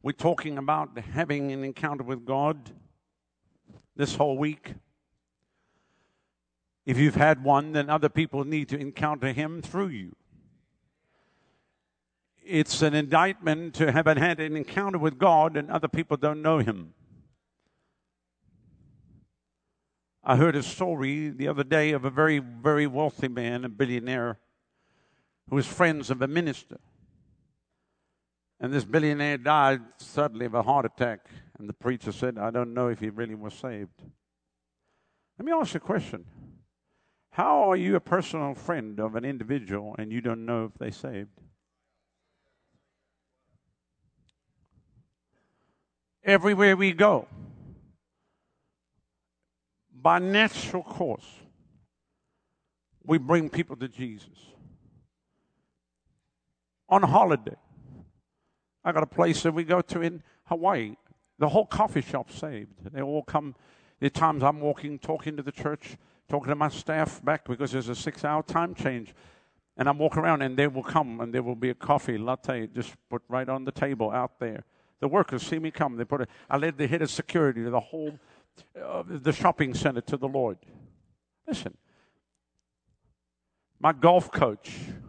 We're talking about having an encounter with God this whole week. If you've had one, then other people need to encounter Him through you. It's an indictment to have had an encounter with God and other people don't know Him. I heard a story the other day of a very, very wealthy man, a billionaire, who was friends of a minister. And this billionaire died suddenly of a heart attack. And the preacher said, I don't know if he really was saved. Let me ask you a question. How are you a personal friend of an individual and you don't know if they're saved? Everywhere we go, by natural course, we bring people to Jesus. On holiday, I got a place that we go to in Hawaii. The whole coffee shop's saved. They all come. There are times I'm walking, talking to the church, talking to my staff back because there's a 6-hour time change. And I'm walking around and they will come and there will be a coffee latte just put right on the table out there. The workers see me come. They put it. I led the head of security to the whole the shopping center to the Lord. Listen, my golf coach,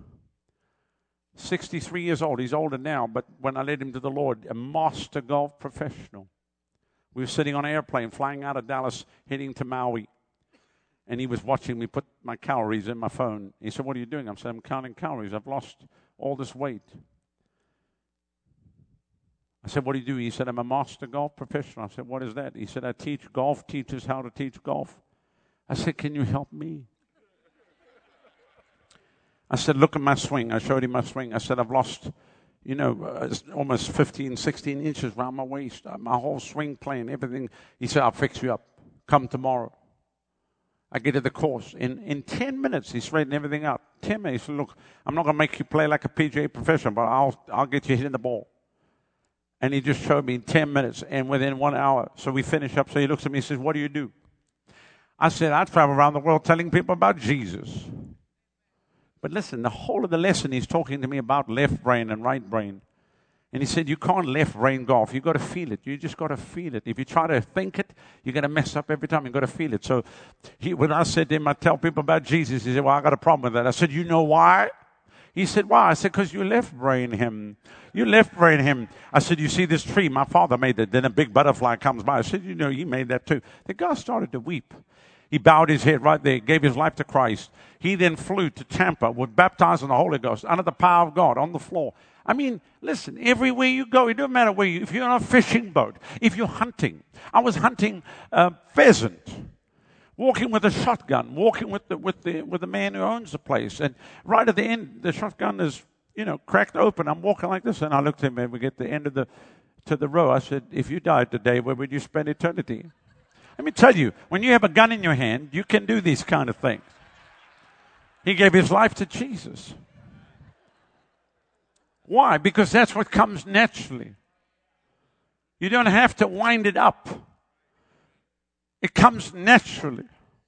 63 years old. He's older now, but when I led him to the Lord, a master golf professional. We were sitting on an airplane flying out of Dallas, heading to Maui. And he was watching me put my calories in my phone. He said, what are you doing? I said, I'm counting calories. I've lost all this weight. I said, what do you do? He said, I'm a master golf professional. I said, what is that? He said, I teach golf teachers how to teach golf. I said, can you help me? I said, look at my swing. I showed him my swing. I said, I've lost, almost 15, 16 inches around my waist. My whole swing plan, everything. He said, I'll fix you up. Come tomorrow. I get to the course. In 10 minutes, he straightened everything out. 10 minutes. He said, look, I'm not going to make you play like a PGA professional, but I'll get you hitting the ball. And he just showed me in 10 minutes and within 1 hour. So we finish up. So he looks at me and says, what do you do? I said, I travel around the world telling people about Jesus. But listen, the whole of the lesson he's talking to me about left brain and right brain. And he said, you can't left brain golf. You've got to feel it. You just got to feel it. If you try to think it, you're going to mess up every time. You've got to feel it. So when I said to him, I tell people about Jesus, he said, well, I got a problem with that. I said, you know why? He said, why? I said, because you left brain him. You left brain him. I said, you see this tree? My father made it. Then a big butterfly comes by. I said, he made that too. The guy started to weep. He bowed his head right there, gave his life to Christ. He then flew to Tampa, was baptized in the Holy Ghost, under the power of God, on the floor. I mean, listen, everywhere you go, it doesn't matter where if you're on a fishing boat, if you're hunting. I was hunting pheasant, walking with a shotgun, walking with the man who owns the place. And right at the end, the shotgun is, cracked open. I'm walking like this, and I looked at him, and we get to the end of the row. I said, if you died today, where would you spend eternity? Let me tell you, when you have a gun in your hand, you can do these kind of things. He gave his life to Jesus. Why? Because that's what comes naturally. You don't have to wind it up. It comes naturally.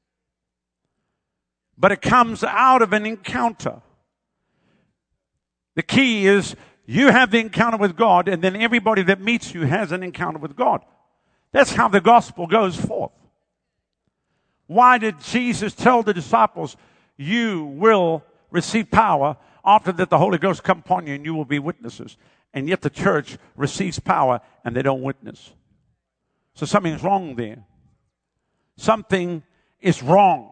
But it comes out of an encounter. The key is you have the encounter with God, and then everybody that meets you has an encounter with God. That's how the gospel goes forth. Why did Jesus tell the disciples, you will receive power after that the Holy Ghost come upon you and you will be witnesses? And yet the church receives power and they don't witness. So something's wrong there. Something is wrong.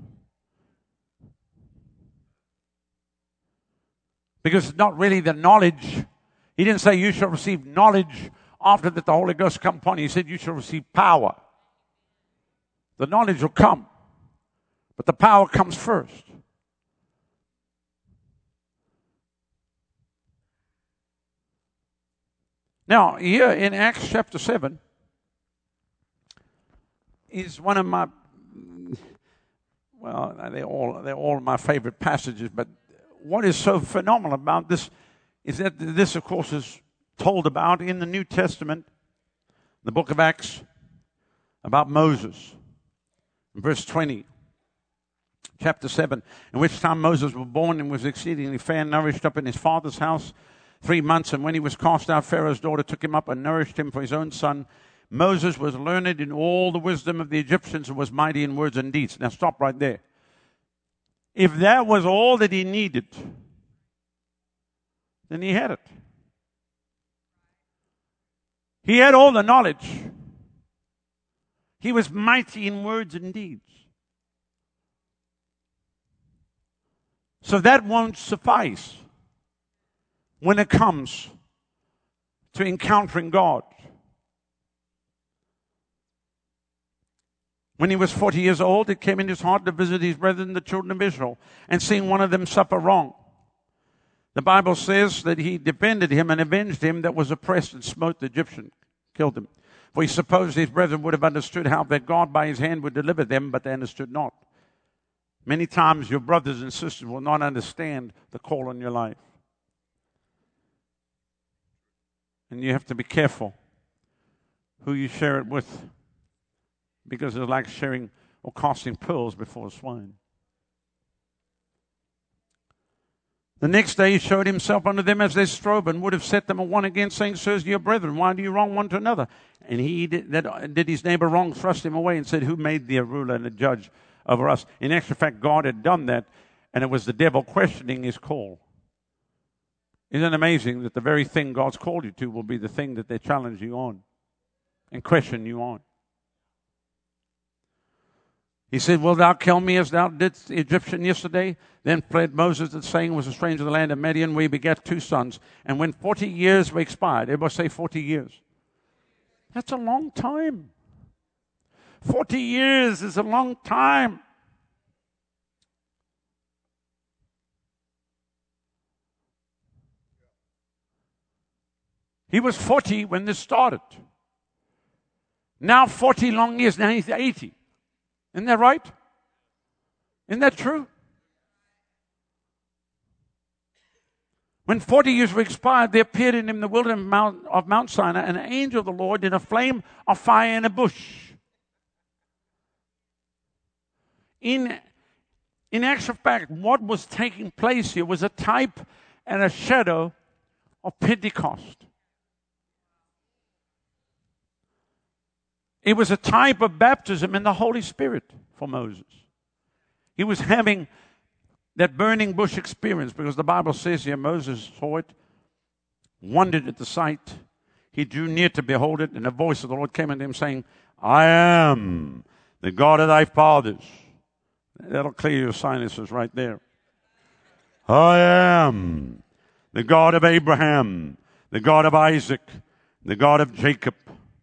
Because it's not really the knowledge. He didn't say you shall receive knowledge after that the Holy Ghost come upon you. He said you shall receive power. The knowledge will come. But the power comes first. Now, here in Acts chapter 7 is one of my, well, they're all my favorite passages, but what is so phenomenal about this is that this, of course, is told about in the New Testament, the book of Acts, about Moses. In verse 20, chapter 7, in which time Moses was born and was exceedingly fair, nourished up in his father's house. 3 months, and when he was cast out, Pharaoh's daughter took him up and nourished him for his own son. Moses was learned in all the wisdom of the Egyptians and was mighty in words and deeds. Now stop right there. If that was all that he needed, then he had it. He had all the knowledge. He was mighty in words and deeds. So that won't suffice when it comes to encountering God. When he was 40 years old, it came in his heart to visit his brethren, the children of Israel, and seeing one of them suffer wrong. The Bible says that he defended him and avenged him that was oppressed and smote the Egyptian, killed him. For he supposed his brethren would have understood how that God by his hand would deliver them, but they understood not. Many times your brothers and sisters will not understand the call on your life. And you have to be careful who you share it with, because it's like sharing or casting pearls before swine. The next day he showed himself unto them as they strove, and would have set them one against, saying, Sirs, your brethren, why do you wrong one to another? And he that did his neighbor wrong thrust him away and said, Who made thee a ruler and a judge over us? In actual fact, God had done that, and it was the devil questioning his call. Isn't it amazing that the very thing God's called you to will be the thing that they challenge you on and question you on? He said, Wilt thou kill me as thou didst the Egyptian yesterday? Then fled Moses, that saying, was a stranger in the land of Midian, where he begat 2 sons. And when 40 years were expired, everybody say 40 years. That's a long time. 40 years is a long time. He was 40 when this started. Now 40 long years, now he's 80. Isn't that right? Isn't that true? When 40 years were expired, there appeared in him the wilderness of Mount Sinai an angel of the Lord in a flame of fire in a bush. In actual fact, what was taking place here was a type and a shadow of Pentecost. It was a type of baptism in the Holy Spirit for Moses. He was having that burning bush experience, because the Bible says here Moses saw it, wondered at the sight. He drew near to behold it, and the voice of the Lord came unto him, saying, I am the God of thy fathers. That'll clear your sinuses right there. I am the God of Abraham, the God of Isaac, the God of Jacob.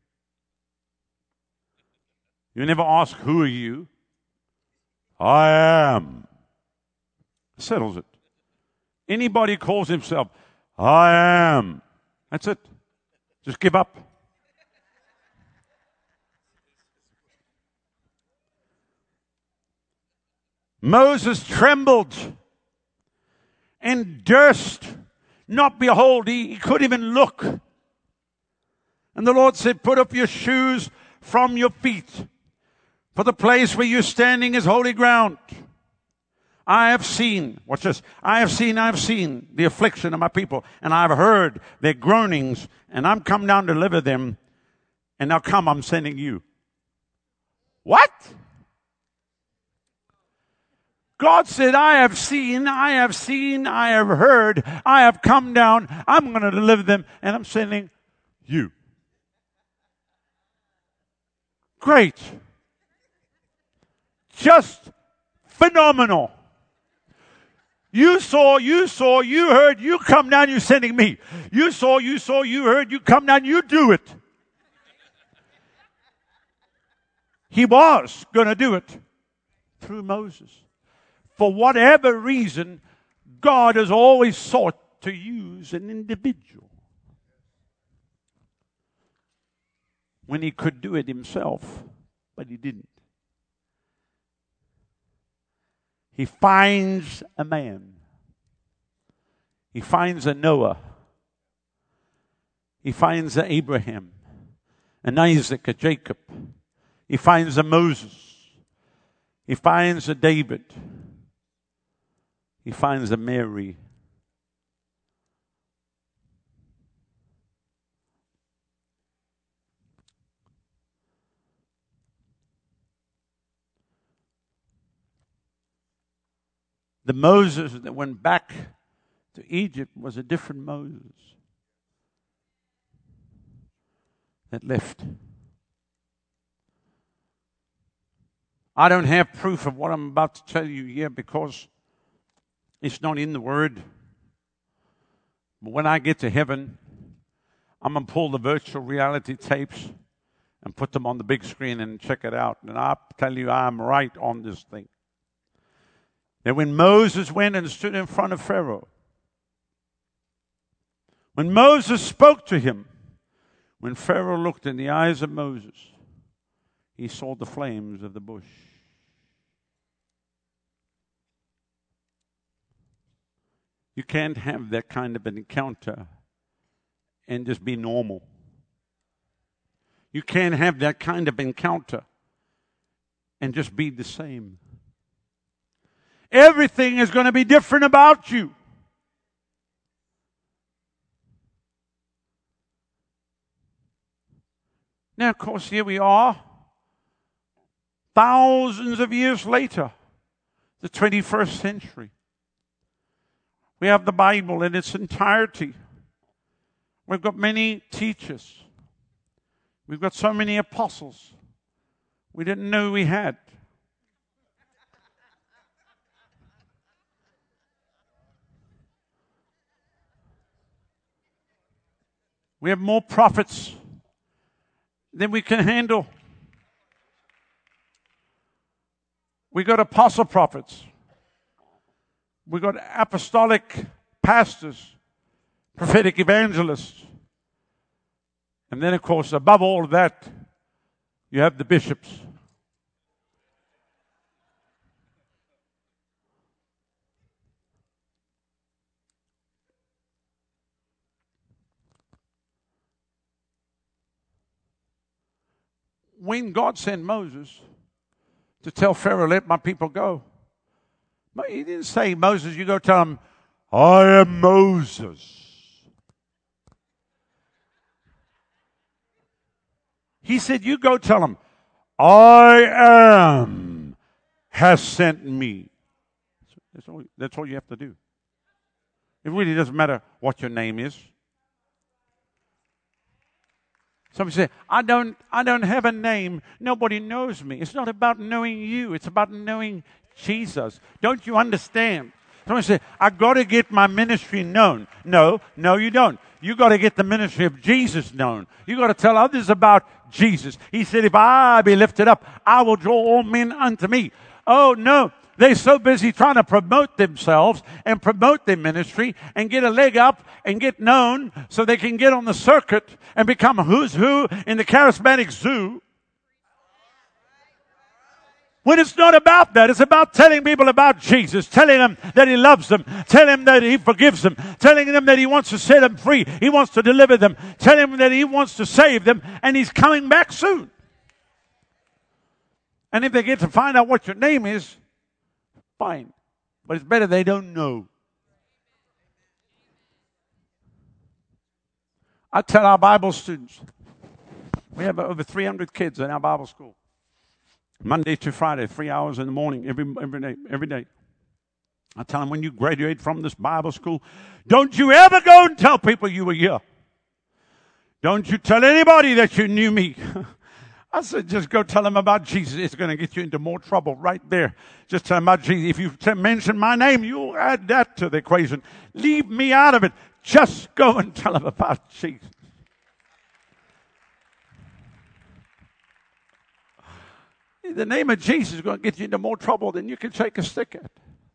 You never ask, who are you? I am. Settles it. Anybody calls himself, I am. That's it. Just give up. Moses trembled and durst not behold. He couldn't even look. And the Lord said, put up your shoes from your feet, for the place where you're standing is holy ground. I have seen, watch this, I have seen the affliction of my people, and I've heard their groanings, and I'm come down to deliver them, and now come, I'm sending you. What? God said, I have seen, I have heard, I have come down, I'm going to deliver them, and I'm sending you. Great. Just phenomenal. You saw, you heard, you come down, you're sending me. You saw, you heard, you come down, you do it. He was going to do it through Moses. For whatever reason, God has always sought to use an individual when he could do it himself, but he didn't. He finds a man. He finds a Noah. He finds a Abraham, an Isaac, a Jacob. He finds a Moses. He finds a David. He finds a Mary. The Moses that went back to Egypt was a different Moses that left. I don't have proof of what I'm about to tell you here because it's not in the Word. But when I get to heaven, I'm going to pull the virtual reality tapes and put them on the big screen and check it out. And I tell you, I'm right on this thing. That when Moses went and stood in front of Pharaoh, when Moses spoke to him, when Pharaoh looked in the eyes of Moses, he saw the flames of the bush. You can't have that kind of an encounter and just be normal. You can't have that kind of encounter and just be the same. Everything is going to be different about you. Now, of course, here we are, thousands of years later, the 21st century. We have the Bible in its entirety. We've got many teachers. We've got so many apostles we didn't know we had. We have more prophets than we can handle. We got apostle prophets. We got apostolic pastors, prophetic evangelists. And then, of course, above all of that, you have the bishops. When God sent Moses to tell Pharaoh, let my people go, he didn't say, Moses, you go tell him, I am Moses. He said, you go tell him, I am has sent me. That's all you have to do. It really doesn't matter what your name is. Somebody say, I don't have a name. Nobody knows me. It's not about knowing you. It's about knowing Jesus. Don't you understand? Somebody say, I got to get my ministry known. No, you don't. You got to get the ministry of Jesus known. You got to tell others about Jesus. He said, if I be lifted up, I will draw all men unto me. Oh, no. They're so busy trying to promote themselves and promote their ministry and get a leg up and get known so they can get on the circuit and become who's who in the charismatic zoo. When it's not about that, it's about telling people about Jesus, telling them that He loves them, telling them that He forgives them, telling them that He wants to set them free, He wants to deliver them, telling them that He wants to save them, and He's coming back soon. And if they get to find out what your name is, fine. But it's better they don't know. I tell our Bible students, we have over 300 kids in our Bible school. Monday to Friday, 3 hours in the morning, every day. I tell them, when you graduate from this Bible school, don't you ever go and tell people you were here. Don't you tell anybody that you knew me. I said, just go tell them about Jesus. It's going to get you into more trouble right there. Just tell them about Jesus. If you mention my name, you'll add that to the equation. Leave me out of it. Just go and tell them about Jesus. The name of Jesus is going to get you into more trouble than you can shake a stick at.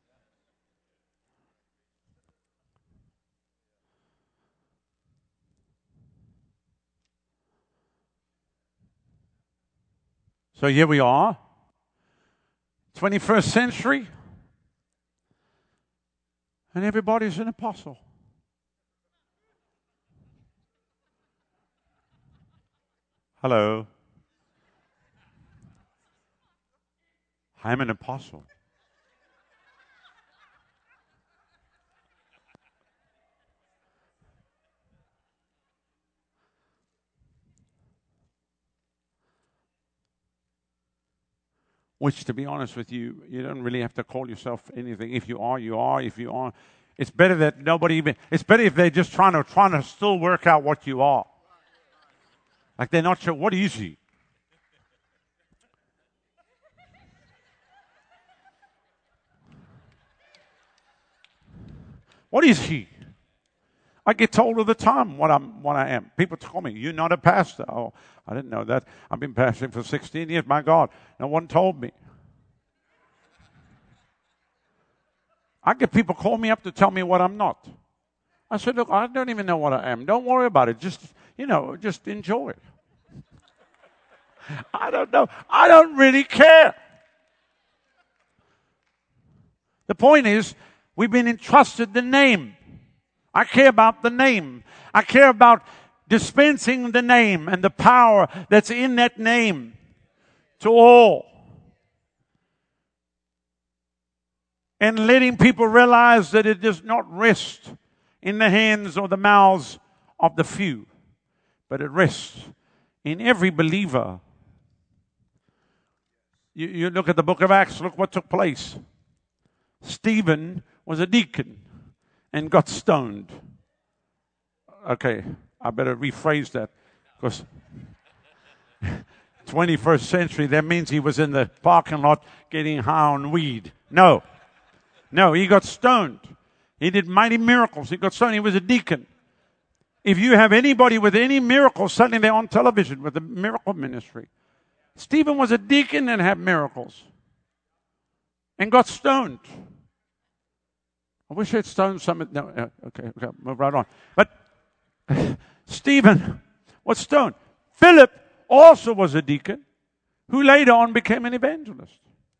So here we are, 21st century, and everybody's an apostle. Hello. I'm an apostle. which, to be honest with you, you don't really have to call yourself anything. If you are, you are. If you are, it's better that nobody even, it's better if they're just trying to still work out what you are. Like they're not sure, what is he? What is he? I get told all the time what I am. People tell me, you're not a pastor. Oh, I didn't know that. I've been pastoring for 16 years. My God, no one told me. I get people call me up to tell me what I'm not. I said, look, I don't even know what I am. Don't worry about it. Just enjoy it. I don't know. I don't really care. The point is, we've been entrusted the name. I care about the name. I care about dispensing the name and the power that's in that name to all. And letting people realize that it does not rest in the hands or the mouths of the few, but it rests in every believer. You look at the book of Acts, look what took place. Stephen was a deacon and got stoned. Okay, I better rephrase that, because 21st century, that means he was in the parking lot getting high on weed. No, he got stoned. He did mighty miracles. He got stoned. He was a deacon. If you have anybody with any miracles, suddenly they're on television with the miracle ministry. Stephen was a deacon and had miracles and got stoned. I wish I'd stoned some. No, okay, move right on. But Stephen was stoned. Philip also was a deacon who later on became an evangelist.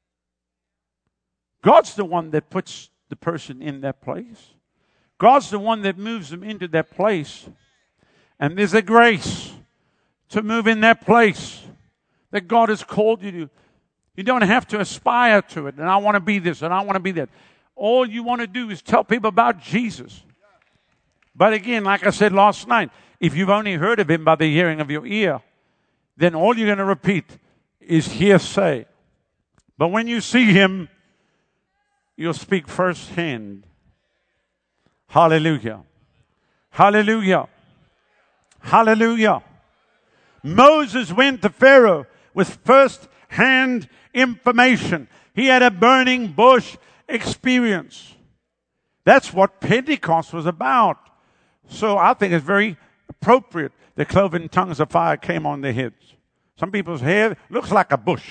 God's the one that puts the person in that place. God's the one that moves them into that place. And there's a grace to move in that place that God has called you to. You don't have to aspire to it. And I want to be this and I want to be that. All you want to do is tell people about Jesus. But again, like I said last night, if you've only heard of him by the hearing of your ear, then all you're going to repeat is hearsay. But when you see him, you'll speak firsthand. Hallelujah. Hallelujah. Hallelujah. Moses went to Pharaoh with first-hand information. He had a burning bush experience. That's what Pentecost was about. So I think it's very appropriate that cloven tongues of fire came on their heads. Some people's hair looks like a bush.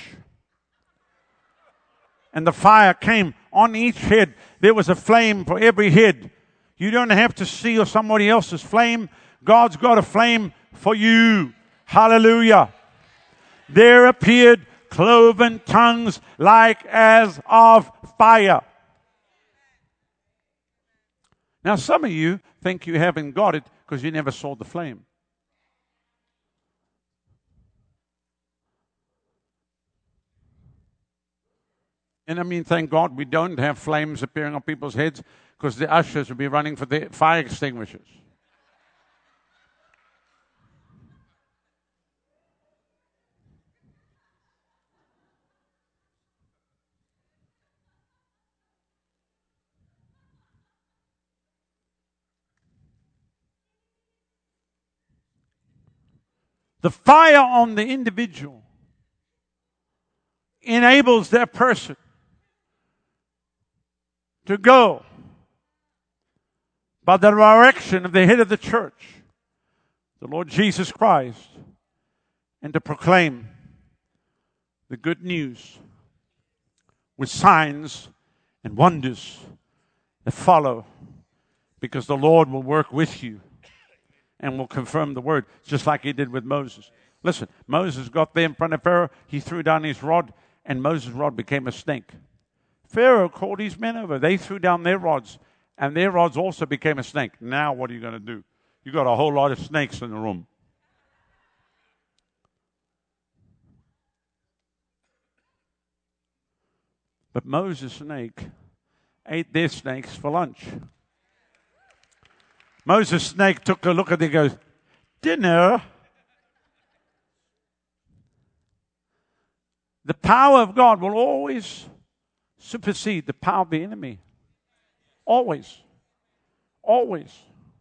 And the fire came on each head. There was a flame for every head. You don't have to see somebody else's flame. God's got a flame for you. Hallelujah. There appeared cloven tongues like as of fire. Now, some of you think you haven't got it because you never saw the flame. And I mean, thank God we don't have flames appearing on people's heads, because the ushers would be running for the fire extinguishers. The fire on the individual enables that person to go by the direction of the head of the church, the Lord Jesus Christ, and to proclaim the good news with signs and wonders that follow, because the Lord will work with you and will confirm the word, just like he did with Moses. Listen, Moses got there in front of Pharaoh. He threw down his rod, and Moses' rod became a snake. Pharaoh called his men over. They threw down their rods, and their rods also became a snake. Now what are you going to do? You got a whole lot of snakes in the room. But Moses' snake ate their snakes for lunch. Moses' snake took a look at it and goes, dinner? The power of God will always supersede the power of the enemy. Always. Always.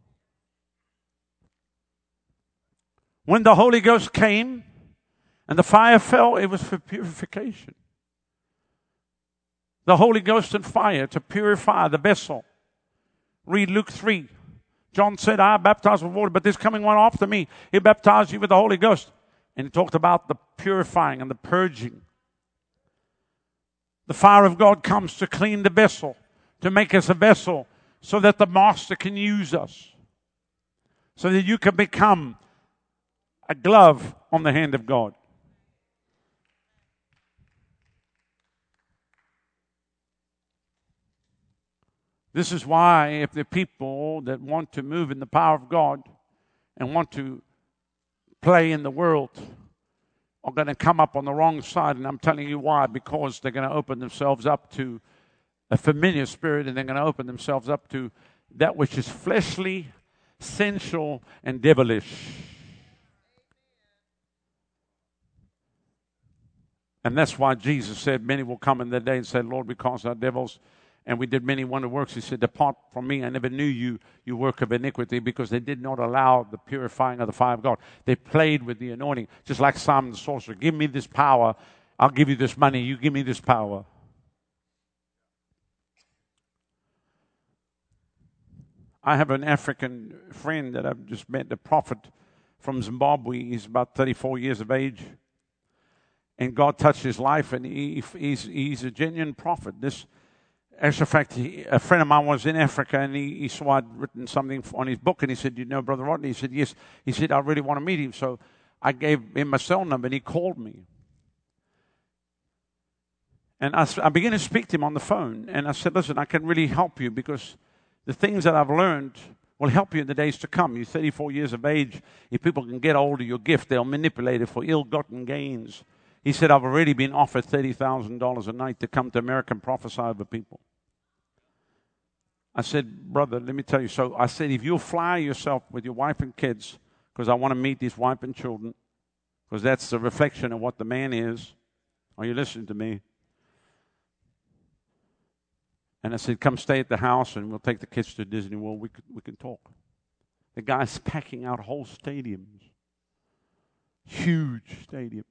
When the Holy Ghost came and the fire fell, it was for purification. The Holy Ghost and fire to purify the vessel. Read Luke 3. John said, I baptize with water, but there's coming one after me. He baptized you with the Holy Ghost. And he talked about the purifying and the purging. The fire of God comes to clean the vessel, to make us a vessel so that the master can use us, so that you can become a glove on the hand of God. This is why if the people that want to move in the power of God and want to play in the world are going to come up on the wrong side, and I'm telling you why, because they're going to open themselves up to a familiar spirit, and they're going to open themselves up to that which is fleshly, sensual, and devilish. And that's why Jesus said, many will come in that day and say, Lord, we cast out devils, and we did many wonder works. He said, depart from me, I never knew you, you work of iniquity, because they did not allow the purifying of the fire of God. They played with the anointing, just like Simon the sorcerer. Give me this power, I'll give you this money, you give me this power. I have an African friend that I've just met, a prophet from Zimbabwe. He's about 34 years of age. And God touched his life, and he's a genuine prophet. As a fact, a friend of mine was in Africa, and he saw I'd written something on his book, and he said, you know Brother Rodney? He said, yes. He said, I really want to meet him. So I gave him my cell number, and he called me. And I began to speak to him on the phone, and I said, listen, I can really help you, because the things that I've learned will help you in the days to come. You're 34 years of age. If people can get hold of your gift, they'll manipulate it for ill-gotten gains. He said, I've already been offered $30,000 a night to come to America and prophesy over people. I said, brother, let me tell you. So I said, if you'll fly yourself with your wife and kids, because I want to meet his wife and children, because that's the reflection of what the man is. Are you listening to me? And I said, come stay at the house, and we'll take the kids to Disney World. We can talk. The guy's packing out whole stadiums. Huge stadiums.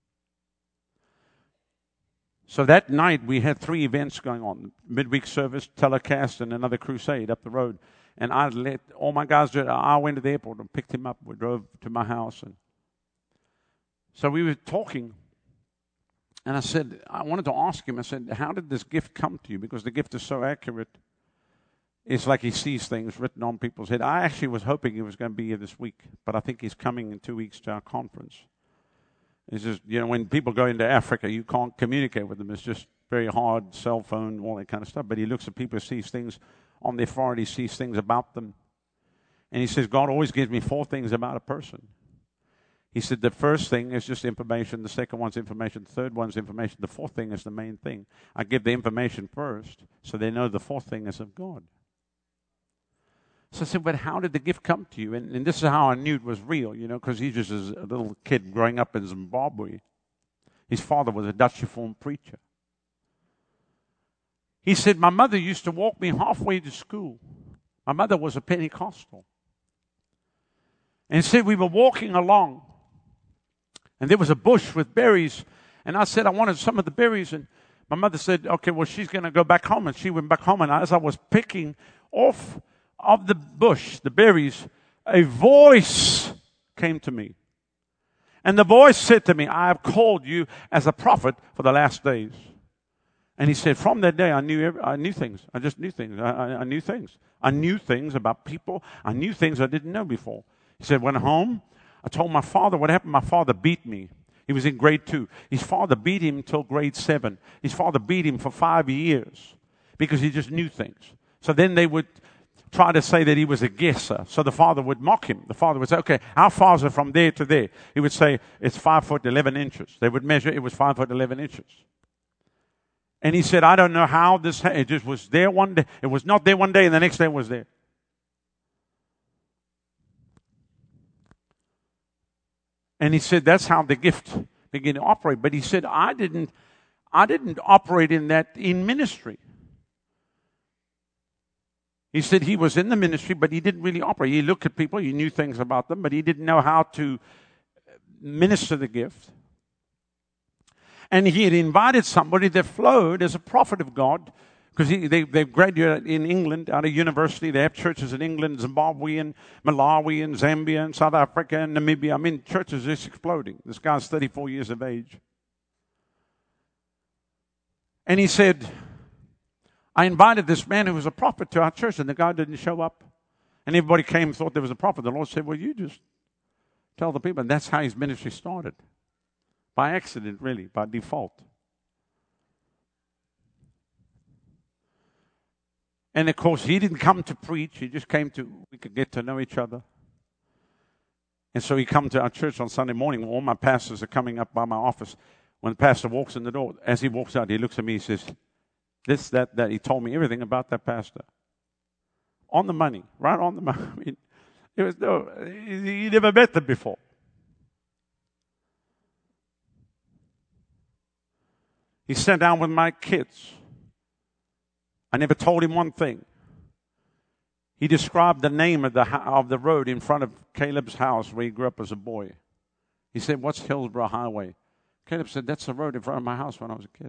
So that night, we had 3 events going on. Midweek service, telecast, and another crusade up the road. And I let all my guys do it. I went to the airport and picked him up. We drove to my house. And so we were talking. And I said, I wanted to ask him, I said, how did this gift come to you? Because the gift is so accurate. It's like he sees things written on people's head. I actually was hoping he was going to be here this week. But I think he's coming in 2 weeks to our conference. It's just, when people go into Africa, you can't communicate with them. It's just very hard, cell phone, all that kind of stuff. But he looks at people, sees things on their forehead, he sees things about them. And he says, God always gives me 4 things about a person. He said, the first thing is just information. The second one's information. The third one's information. The fourth thing is the main thing. I give the information first, so they know the fourth thing is of God. So I said, but how did the gift come to you? And this is how I knew it was real, because he just was a little kid growing up in Zimbabwe. His father was a Dutch Reformed preacher. He said, my mother used to walk me halfway to school. My mother was a Pentecostal. And he said, we were walking along, and there was a bush with berries. And I said, I wanted some of the berries. And my mother said, okay, well, she's going to go back home. And she went back home. And as I was picking off of the bush, the berries, a voice came to me. And the voice said to me, I have called you as a prophet for the last days. And he said, from that day, I knew things. I just knew things. I knew things. I knew things about people. I knew things I didn't know before. He said, went home. I told my father what happened. My father beat me. He was in grade 2. His father beat him until grade 7. His father beat him for 5 years because he just knew things. So then they would try to say that he was a guesser. So the father would mock him. The father would say, okay, how far is it from there to there? He would say, it's 5 foot 11 inches. They would measure, it was 5 foot 11 inches. And he said, I don't know how it just was there one day. It was not there one day, and the next day it was there. And he said, that's how the gift begin to operate. But he said, I didn't operate in that in ministry. He said he was in the ministry, but he didn't really operate. He looked at people, he knew things about them, but he didn't know how to minister the gift. And he had invited somebody that flowed as a prophet of God, because they graduated in England, out of university. They have churches in England, Zimbabwe, and Malawi, and Zambia, and South Africa, and Namibia. I mean, churches are just exploding. This guy's 34 years of age. And he said, I invited this man who was a prophet to our church, and the guy didn't show up. And everybody came and thought there was a prophet. The Lord said, well, you just tell the people. And that's how his ministry started. By accident, really, by default. And of course, he didn't come to preach. He just came we could get to know each other. And so he come to our church on Sunday morning. All my pastors are coming up by my office. When the pastor walks in the door, as he walks out, he looks at me, he says, this, that. He told me everything about that pastor. On the money, right on the money. I mean, it was he never met them before. He sat down with my kids. I never told him one thing. He described the name of the road in front of Caleb's house where he grew up as a boy. He said, what's Hillsborough Highway? Caleb said, that's the road in front of my house when I was a kid.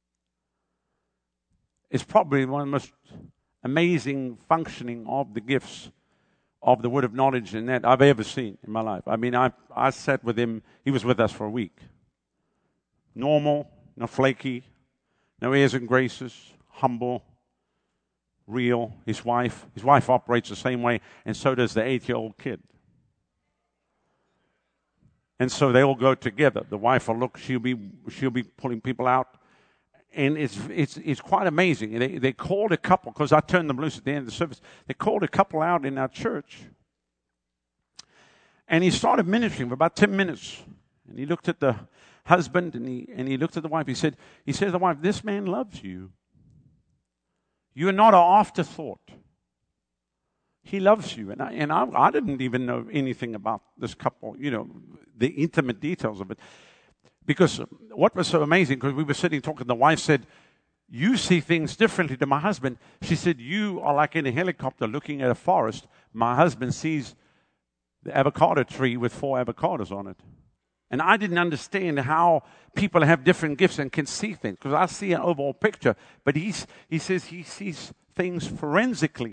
It's probably one of the most amazing functioning of the gifts of the word of knowledge and that I've ever seen in my life. I mean, I sat with him. He was with us for a week. Normal, no flaky, no airs and graces, humble, real. His wife operates the same way, and so does the 8-year-old kid. And so they all go together. The wife will look, she'll be pulling people out. And it's quite amazing. They called a couple, because I turned them loose at the end of the service. They called a couple out in our church. And he started ministering for about 10 minutes. And he looked at the husband and he looked at the wife. He said to the wife, this man loves you. You are not an afterthought. He loves you. And I didn't even know anything about this couple, the intimate details of it. Because what was so amazing, because we were sitting talking, the wife said, you see things differently to my husband. She said, you are like in a helicopter looking at a forest. My husband sees the avocado tree with 4 avocados on it. And I didn't understand how people have different gifts and can see things, because I see an overall picture. But he says he sees things forensically,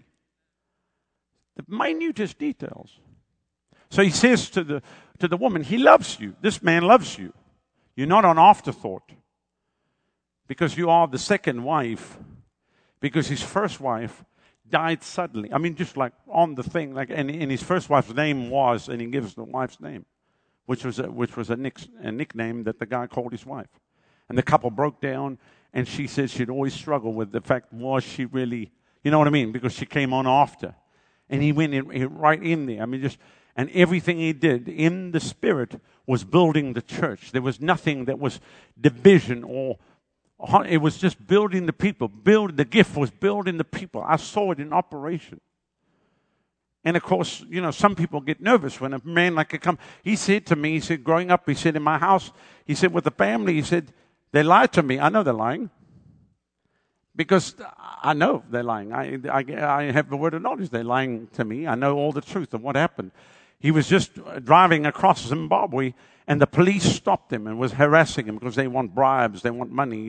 the minutest details. So he says to the woman, he loves you. This man loves you. You're not an afterthought, because you are the second wife, because his first wife died suddenly. I mean, just like on the thing, and his first wife's name was, and he gives the wife's name, which was a nickname that the guy called his wife. And the couple broke down, and she said she'd always struggled with the fact, was she really, you know what I mean? Because she came on after. And he went right in there. I mean, and everything he did in the Spirit was building the church. There was nothing that was division it was just building the people. The gift was building the people. I saw it in operation. And of course, some people get nervous when a man like it comes. He said to me, growing up, he said, in my house, he said, with the family, he said, they lied to me. I know they're lying. Because I know they're lying. I have the word of knowledge. They're lying to me. I know all the truth of what happened. He was just driving across Zimbabwe, and the police stopped him and was harassing him because they want bribes, they want money,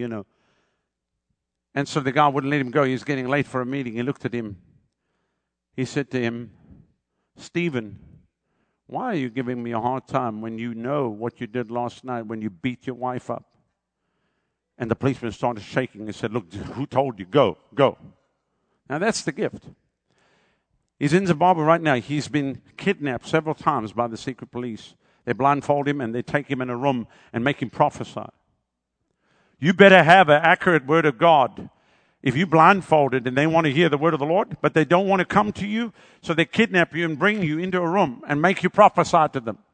And so the guy wouldn't let him go. He was getting late for a meeting. He looked at him. He said to him, Stephen, why are you giving me a hard time when you know what you did last night when you beat your wife up? And the policeman started shaking and said, look, who told you? Go. Now that's the gift. He's in Zimbabwe right now. He's been kidnapped several times by the secret police. They blindfold him and they take him in a room and make him prophesy. You better have an accurate word of God. If you blindfolded and they want to hear the word of the Lord, but they don't want to come to you, so they kidnap you and bring you into a room and make you prophesy to them.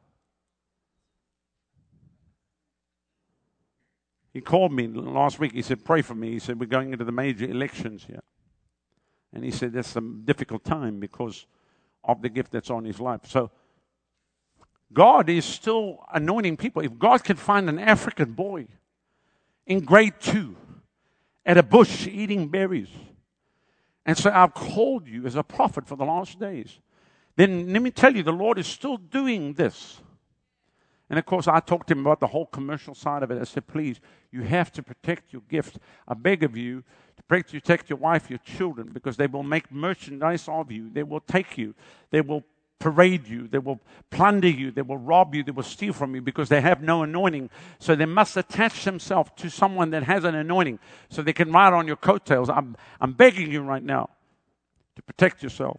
He called me last week. He said, pray for me. He said, we're going into the major elections here. And he said, that's a difficult time because of the gift that's on his life. So God is still anointing people. If God can find an African boy in grade 2 at a bush eating berries and say, I've called you as a prophet for the last days, then let me tell you, the Lord is still doing this. And of course, I talked to him about the whole commercial side of it. I said, please, you have to protect your gift. I beg of you to protect your wife, your children, because they will make merchandise of you. They will take you. They will parade you. They will plunder you. They will rob you. They will steal from you because they have no anointing. So they must attach themselves to someone that has an anointing so they can ride on your coattails. I'm begging you right now to protect yourself.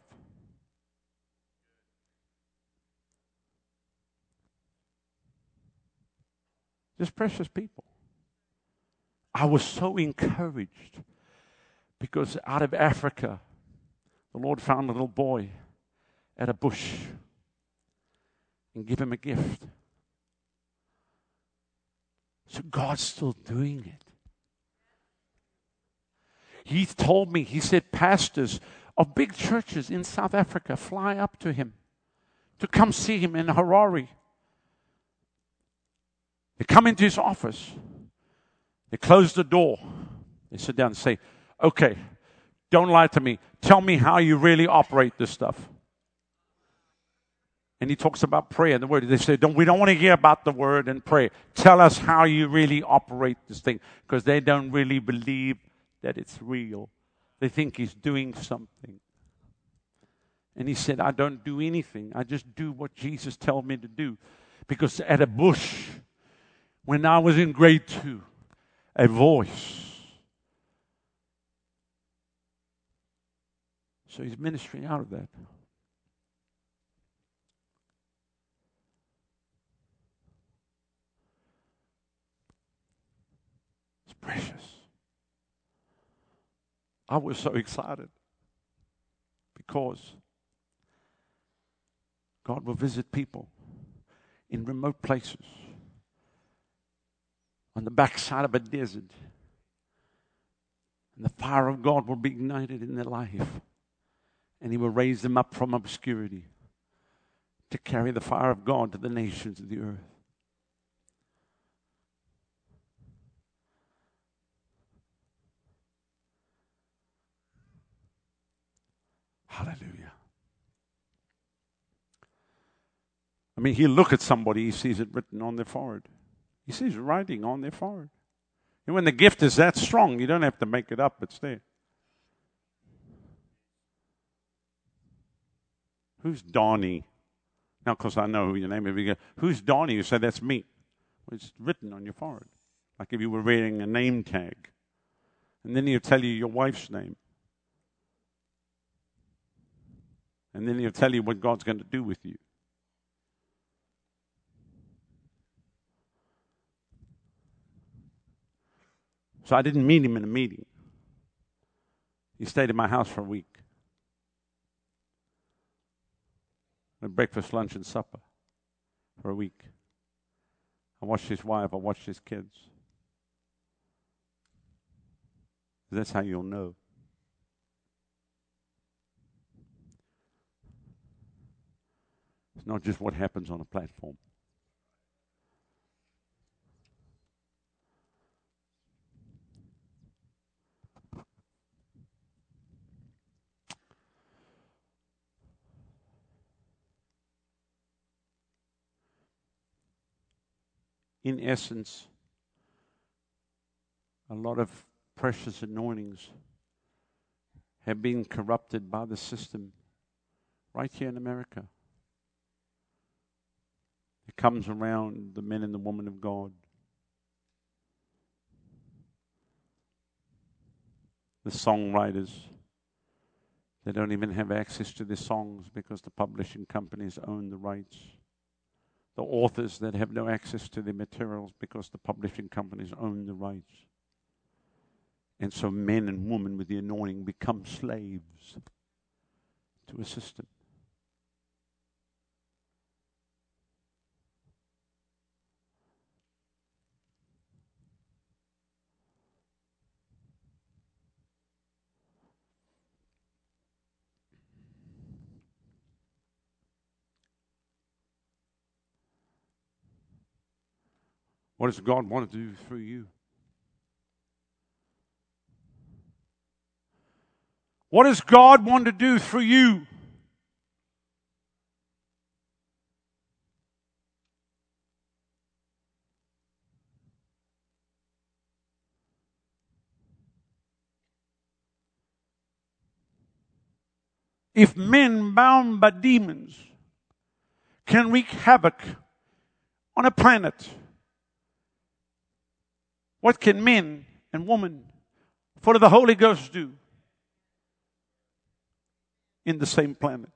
Just precious people. I was so encouraged because out of Africa, the Lord found a little boy at a bush and give him a gift. So God's still doing it. He told me, he said, pastors of big churches in South Africa fly up to him to come see him in Harare. They come into his office. They close the door. They sit down and say, okay, don't lie to me. Tell me how you really operate this stuff. And he talks about prayer and the word. They say, we don't want to hear about the word and prayer. Tell us how you really operate this thing. Because they don't really believe that it's real. They think he's doing something. And he said, I don't do anything. I just do what Jesus tells me to do. Because at a bush, when I was in grade 2, a voice. So he's ministering out of that. It's precious. I was so excited because God will visit people in remote places, on the backside of a desert. And the fire of God will be ignited in their life. And he will raise them up from obscurity to carry the fire of God to the nations of the earth. Hallelujah. I mean, he'll look at somebody, he sees it written on their forehead. He sees writing on their forehead. And when the gift is that strong, you don't have to make it up. It's there. Who's Donnie? Now, of course, I know who your name is. You go, who's Donnie? You say, that's me. Well, it's written on your forehead. Like if you were wearing a name tag. And then he'll tell you your wife's name. And then he'll tell you what God's going to do with you. So I didn't meet him in a meeting. He stayed at my house for a week. Breakfast, lunch, and supper for a week. I watched his wife. I watched his kids. That's how you'll know. It's not just what happens on a platform. In essence, a lot of precious anointings have been corrupted by the system right here in America. It comes around the men and the women of God. The songwriters, they don't even have access to their songs because the publishing companies own the rights. The authors that have no access to their materials because the publishing companies own the rights. And so men and women with the anointing become slaves to a system. What does God want to do through you? What does God want to do through you? If men bound by demons can wreak havoc on a planet, what can men and women full of the Holy Ghost do in the same planet?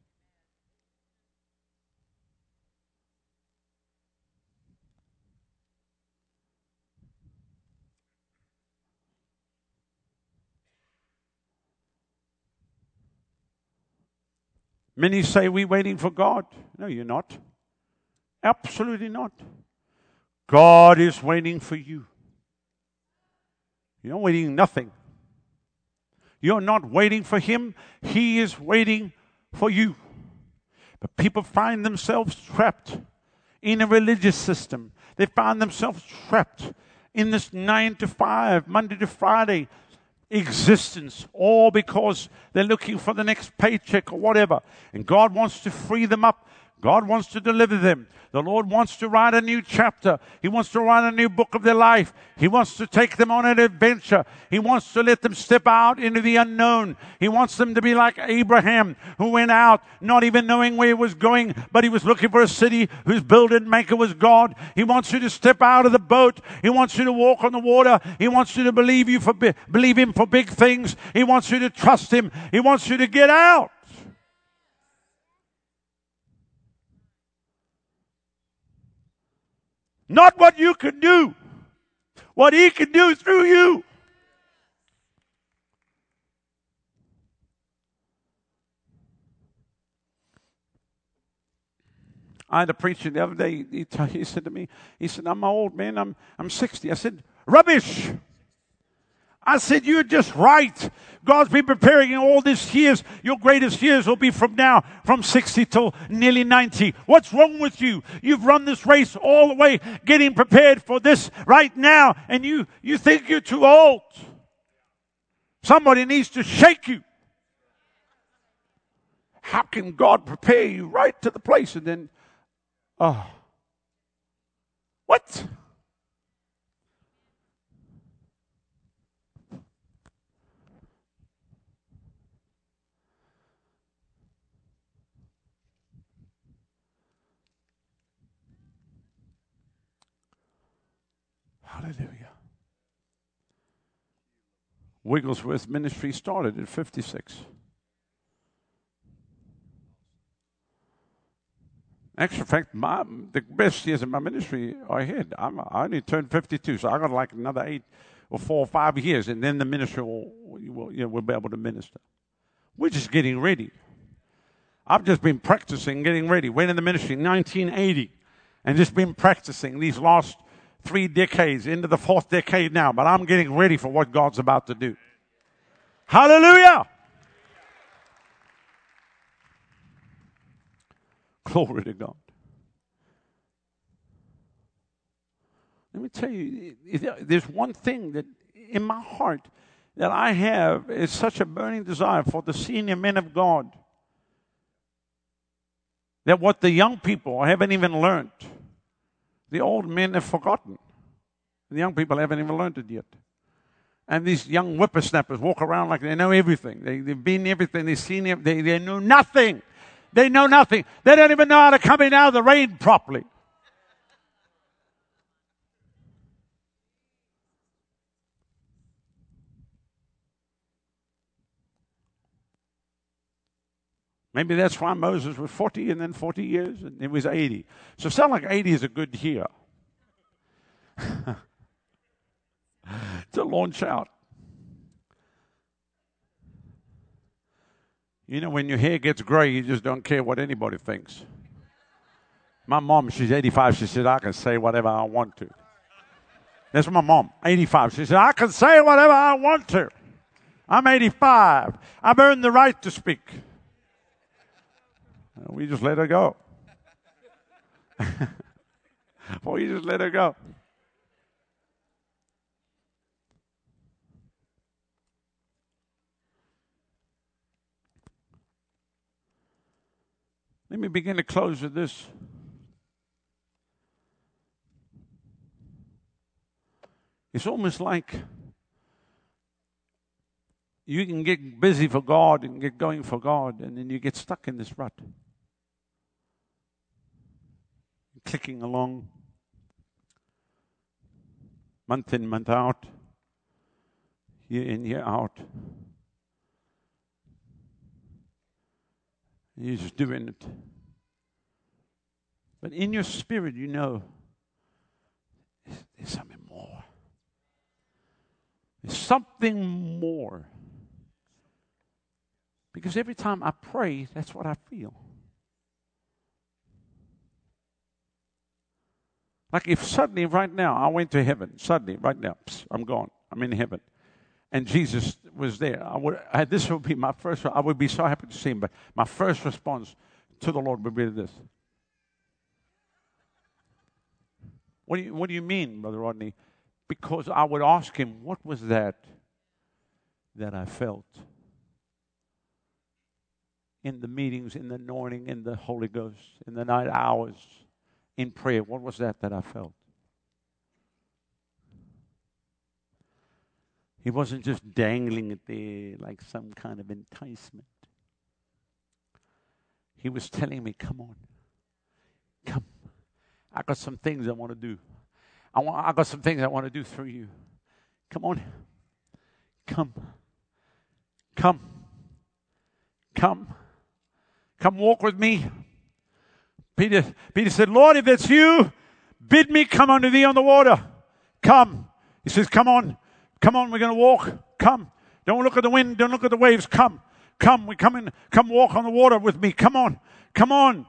Many say we're waiting for God. No, you're not. Absolutely not. God is waiting for you. You're waiting nothing. You're not waiting for Him. He is waiting for you. But people find themselves trapped in a religious system. They find themselves trapped in this 9 to 5, Monday to Friday existence, all because they're looking for the next paycheck or whatever. And God wants to free them up. God wants to deliver them. The Lord wants to write a new chapter. He wants to write a new book of their life. He wants to take them on an adventure. He wants to let them step out into the unknown. He wants them to be like Abraham, who went out not even knowing where he was going, but he was looking for a city whose builder and maker was God. He wants you to step out of the boat. He wants you to walk on the water. He wants you to believe Him for big things. He wants you to trust Him. He wants you to get out. Not what you can do. What He can do through you. I had a preacher the other day. He said to me, he said, I'm an old man. I'm 60. I said, rubbish. I said, you're just right. God's been preparing you all these years. Your greatest years will be from now, from 60 till nearly 90. What's wrong with you? You've run this race all the way, getting prepared for this right now, and you think you're too old. Somebody needs to shake you. How can God prepare you right to the place and then, what? Hallelujah. Wigglesworth ministry started at 56. Actually, in fact, the best years of my ministry are ahead. I only turned 52, so I got like another 8 or 4 or 5 years, and then the ministry will be able to minister. We're just getting ready. I've just been practicing, getting ready. Went in the ministry in 1980, and just been practicing these last 3 decades, into the 4th decade now. But I'm getting ready for what God's about to do. Hallelujah! Glory to God. Let me tell you, there's one thing that in my heart that I have is such a burning desire for the senior men of God, that what the young people haven't even learned, the old men have forgotten. The young people haven't even learned it yet. And these young whippersnappers walk around like they know everything. They've been everything. They've seen everything. They know nothing. They know nothing. They don't even know how to come in out of the rain properly. Maybe that's why Moses was 40 and then 40 years and it was 80. So sound like 80 is a good year to launch out. You know, when your hair gets gray, you just don't care what anybody thinks. My mom, she's 85. She said, I can say whatever I want to. That's my mom, 85. She said, I can say whatever I want to. I'm 85. I've earned the right to speak. We just let her go. We just let her go. me begin to close with this. It's almost like you can get busy for God and get going for God, and then you get stuck in this rut. Clicking along, month in, month out, year in, year out. You're just doing it. But in your spirit, you know, there's something more. There's something more. Because every time I pray, that's what I feel. Like if suddenly, right now, I went to heaven. Suddenly, right now, I'm gone. I'm in heaven. And Jesus was there. This would be my first. I would be so happy to see him. But my first response to the Lord would be this. What do you mean, Brother Rodney? Because I would ask him, what was that I felt in the meetings, in the anointing, in the Holy Ghost, in the night hours, in prayer? What was that I felt? He wasn't just dangling it there like some kind of enticement. He was telling me, come on. Come. I got some things I want to do. I got some things I want to do through you. Come on. Come. Come. Come. Come walk with me. Peter said, Lord, if it's you, bid me come unto thee on the water. Come. He says, come on. Come on, we're going to walk. Come. Don't look at the wind. Don't look at the waves. Come. Come. We come in. Come walk on the water with me. Come on. Come on.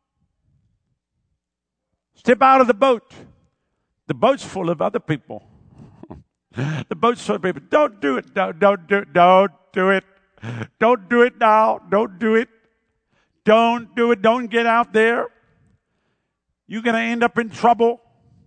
Step out of the boat. The boat's full of other people. The boat's full of people. Don't do it. Don't do it. Don't do it. Don't do it now. Don't do it. Don't do it. Don't get out there. You're going to end up in trouble.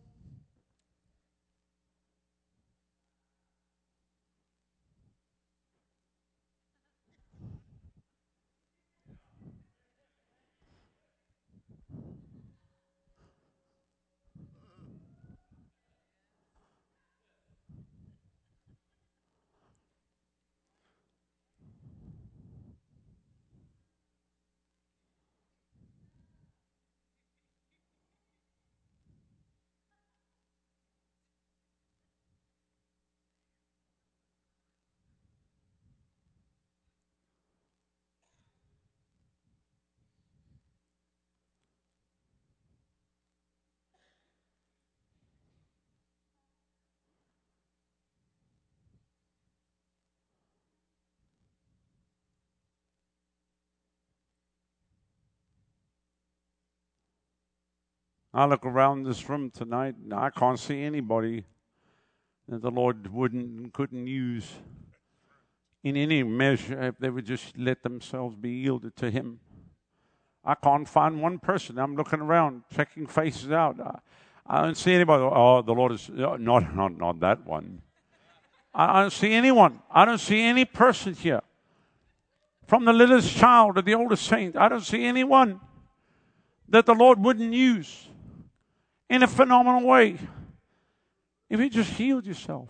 I look around this room tonight, and I can't see anybody that the Lord couldn't use in any measure if they would just let themselves be yielded to Him. I can't find one person. I'm looking around, checking faces out. I don't see anybody. Oh, the Lord is not that one. I don't see anyone. I don't see any person here. From the littlest child to the oldest saint, I don't see anyone that the Lord wouldn't use in a phenomenal way if you just healed yourself.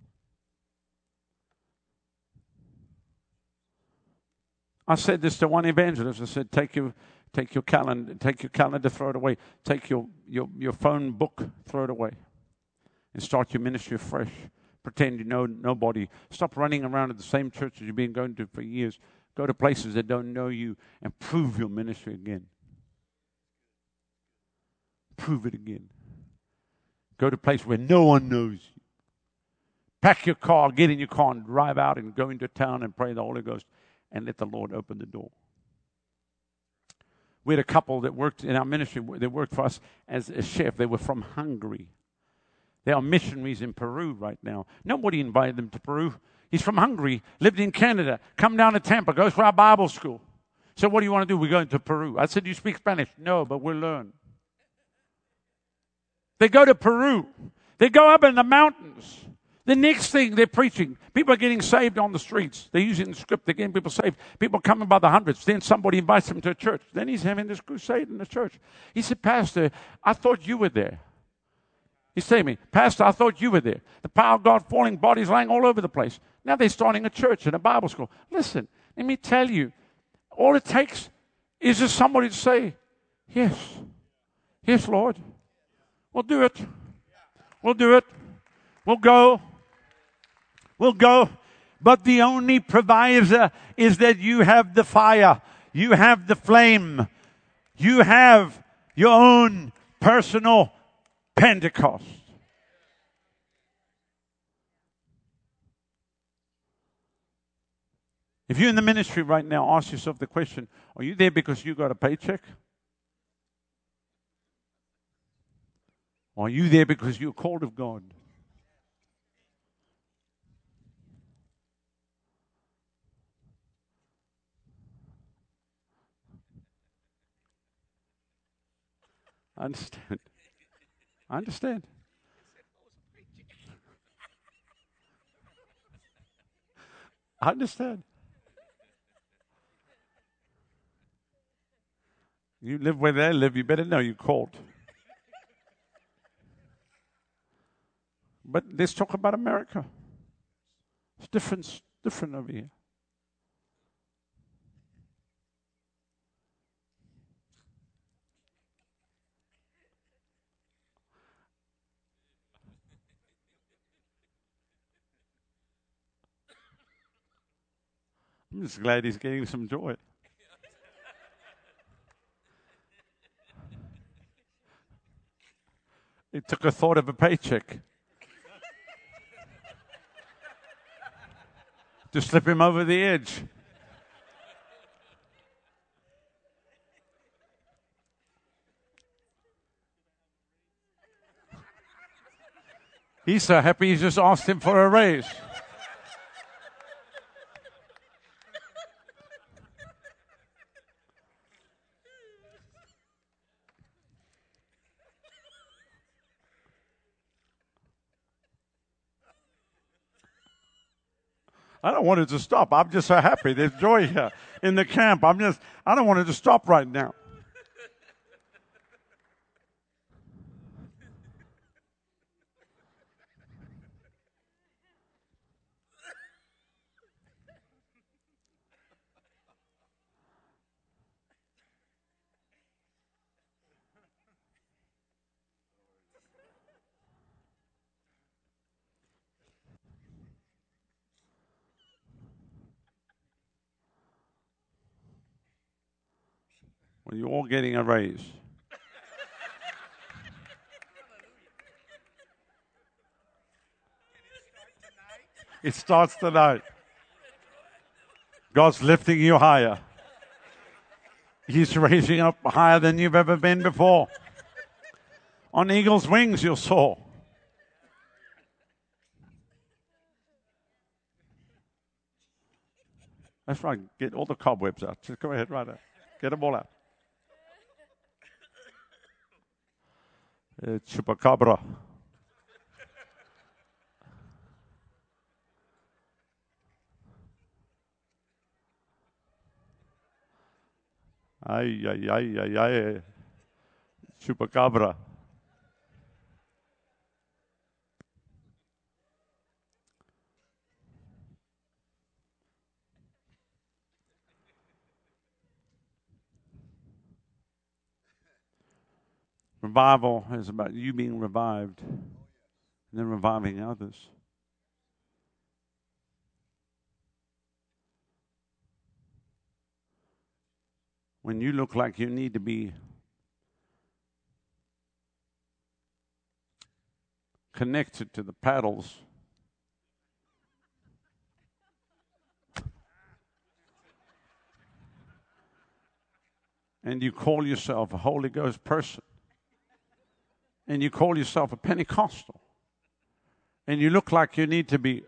I said this to one evangelist. I said, take your calendar, throw it away. Take your phone book, throw it away. And start your ministry afresh. Pretend you know nobody. Stop running around at the same churches you've been going to for years. Go to places that don't know you and prove your ministry again. Prove it again. Go to a place where no one knows you. Pack your car, get in your car and drive out and go into town and pray the Holy Ghost and let the Lord open the door. We had a couple that worked in our ministry. They worked for us as a chef. They were from Hungary. They are missionaries in Peru right now. Nobody invited them to Peru. He's from Hungary, lived in Canada, come down to Tampa, goes for our Bible school. So what do you want to do? We're going to Peru. I said, you speak Spanish? No, but we'll learn. They go to Peru. They go up in the mountains. The next thing they're preaching, people are getting saved on the streets. They're using the script, they're getting people saved. People coming by the hundreds. Then somebody invites them to a church. Then he's having this crusade in the church. He said, Pastor, I thought you were there. He's saying to me, Pastor, I thought you were there. The power of God falling, bodies lying all over the place. Now they're starting a church and a Bible school. Listen, let me tell you, all it takes is just somebody to say, yes, yes, Lord. We'll do it. We'll do it. We'll go. We'll go. But the only provisor is that you have the fire. You have the flame. You have your own personal Pentecost. If you're in the ministry right now, ask yourself the question, are you there because you got a paycheck? Or are you there because you're called of God? I understand. I understand. I understand. You live where they live, you better know you're called. But let's talk about America. It's different over here. I'm just glad he's getting some joy. It took a thought of a paycheck to slip him over the edge. He's so happy he's just asked him for a raise. I don't want it to stop. I'm just so happy. There's joy here in the camp. I don't want it to stop right now. When you're all getting a raise. It starts tonight. God's lifting you higher. He's raising up higher than you've ever been before. On eagle's wings you'll soar. That's right. Get all the cobwebs out. Just go ahead, right out. Get them all out. Chupacabra. Ay, ay, ay, ay, ay. Chupacabra. Revival is about you being revived and then reviving others. When you look like you need to be connected to the paddles, and you call yourself a Holy Ghost person, and you call yourself a Pentecostal, and you look like you need to be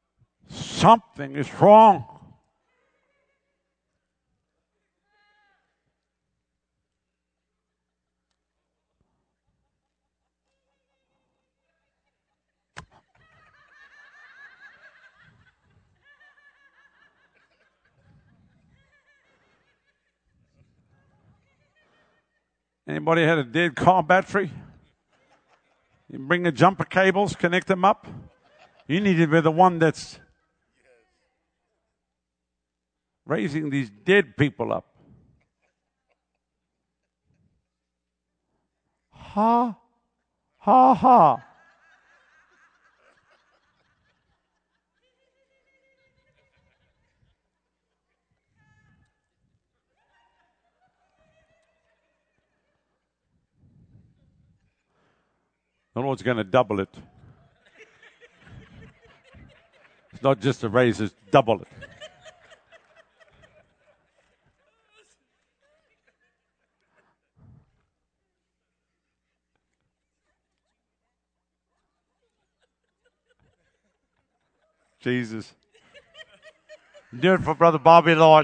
something is wrong. Anybody had a dead car battery? You bring the jumper cables, connect them up. You need to be the one that's raising these dead people up. Ha, ha, ha. The Lord's going to double it. It's not just a raise, it's double it. Jesus. Do it for Brother Bobby, Lord.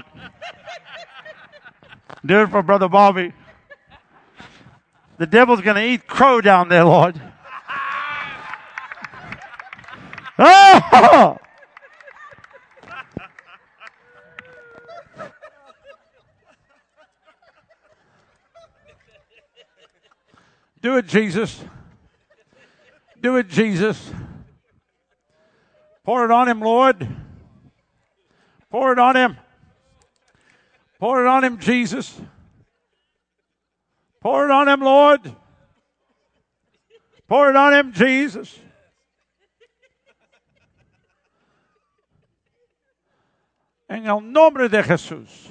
Do it for Brother Bobby. The devil's going to eat crow down there, Lord. Oh! Do it, Jesus. Do it, Jesus. Pour it on him, Lord. Pour it on him. Pour it on him, Jesus. Pour it on him, Lord. Pour it on him, Jesus. En el nombre de Jesús.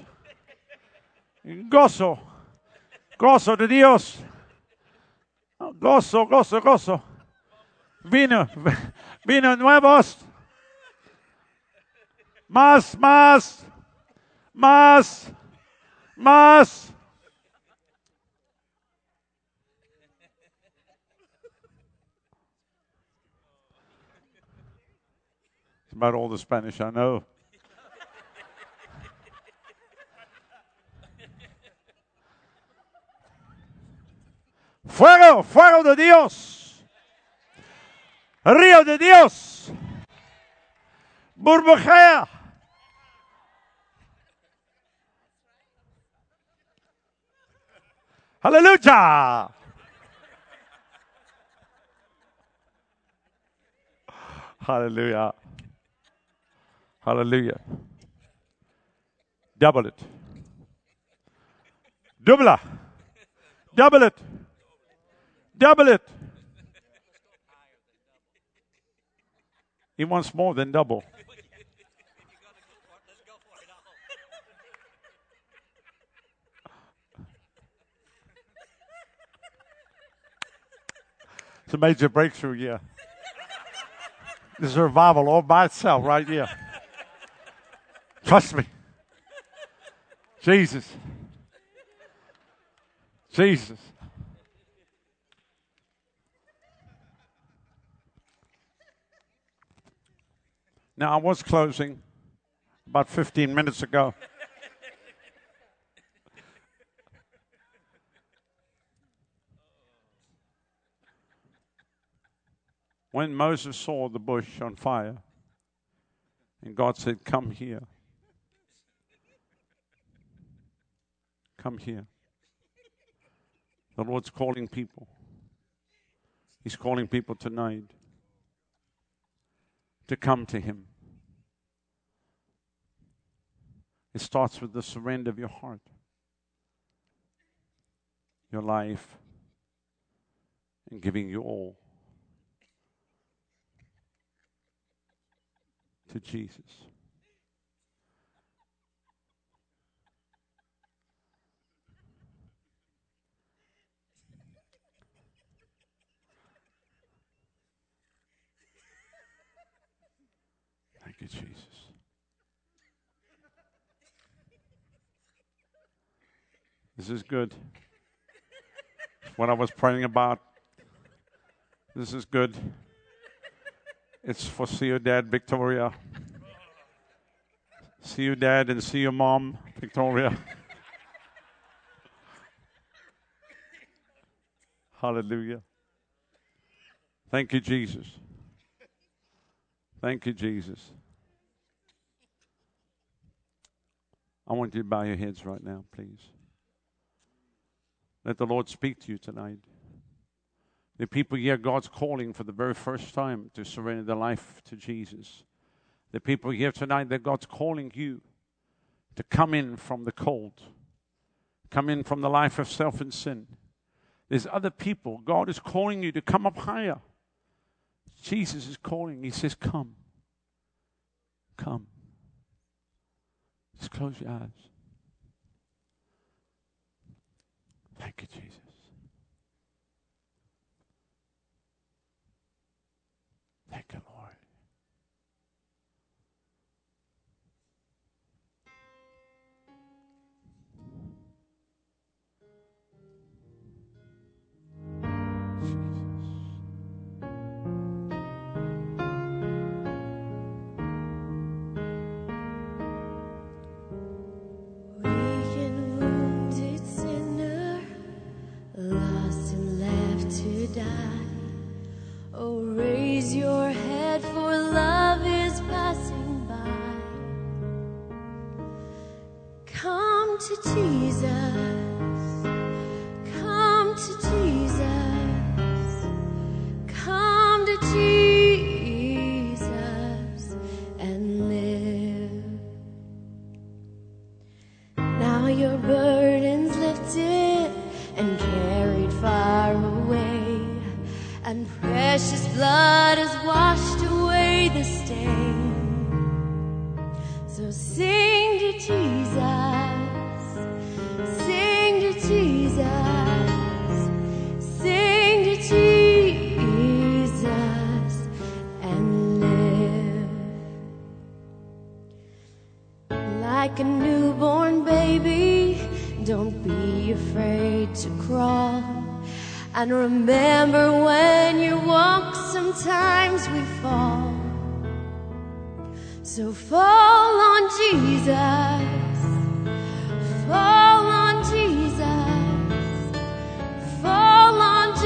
Gozo. Gozo de Dios. Gozo, gozo, gozo. Vino nuevos. Más, más, más, más. It's about all the Spanish I know. Fuego, fuego de Dios. Río de Dios. Burbujea. Hallelujah. Hallelujah. Hallelujah. Double it. Double. Double it. Double it. He wants more than double. It's a major breakthrough, yeah. This is a revival all by itself right here. Trust me. Jesus. Jesus. Now, I was closing about 15 minutes ago. When Moses saw the bush on fire, and God said, "Come here. Come here." The Lord's calling people. He's calling people tonight to come to Him. It starts with the surrender of your heart, your life, and giving you all to Jesus. Thank you, Jesus. This is good. What I was praying about. This is good. It's for see your dad, Victoria. See your dad and see your mom, Victoria. Hallelujah. Thank you, Jesus. Thank you, Jesus. I want you to bow your heads right now, please. Let the Lord speak to you tonight. The people here, God's calling for the very first time to surrender their life to Jesus. The people here tonight that God's calling you to come in from the cold. Come in from the life of self and sin. There's other people. God is calling you to come up higher. Jesus is calling. He says, come. Come. Just close your eyes. Thank you, Jesus. Thank you, Lord. Like a newborn baby, don't be afraid to crawl. And remember when you walk, sometimes we fall. So fall on Jesus, fall on Jesus, fall on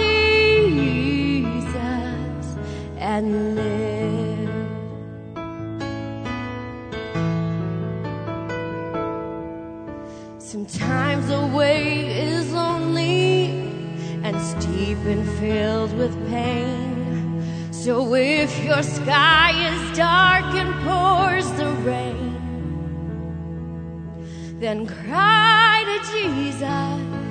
Jesus and live. Sometimes the way is lonely and steep and filled with pain. So if your sky is dark and pours the rain, then cry to Jesus,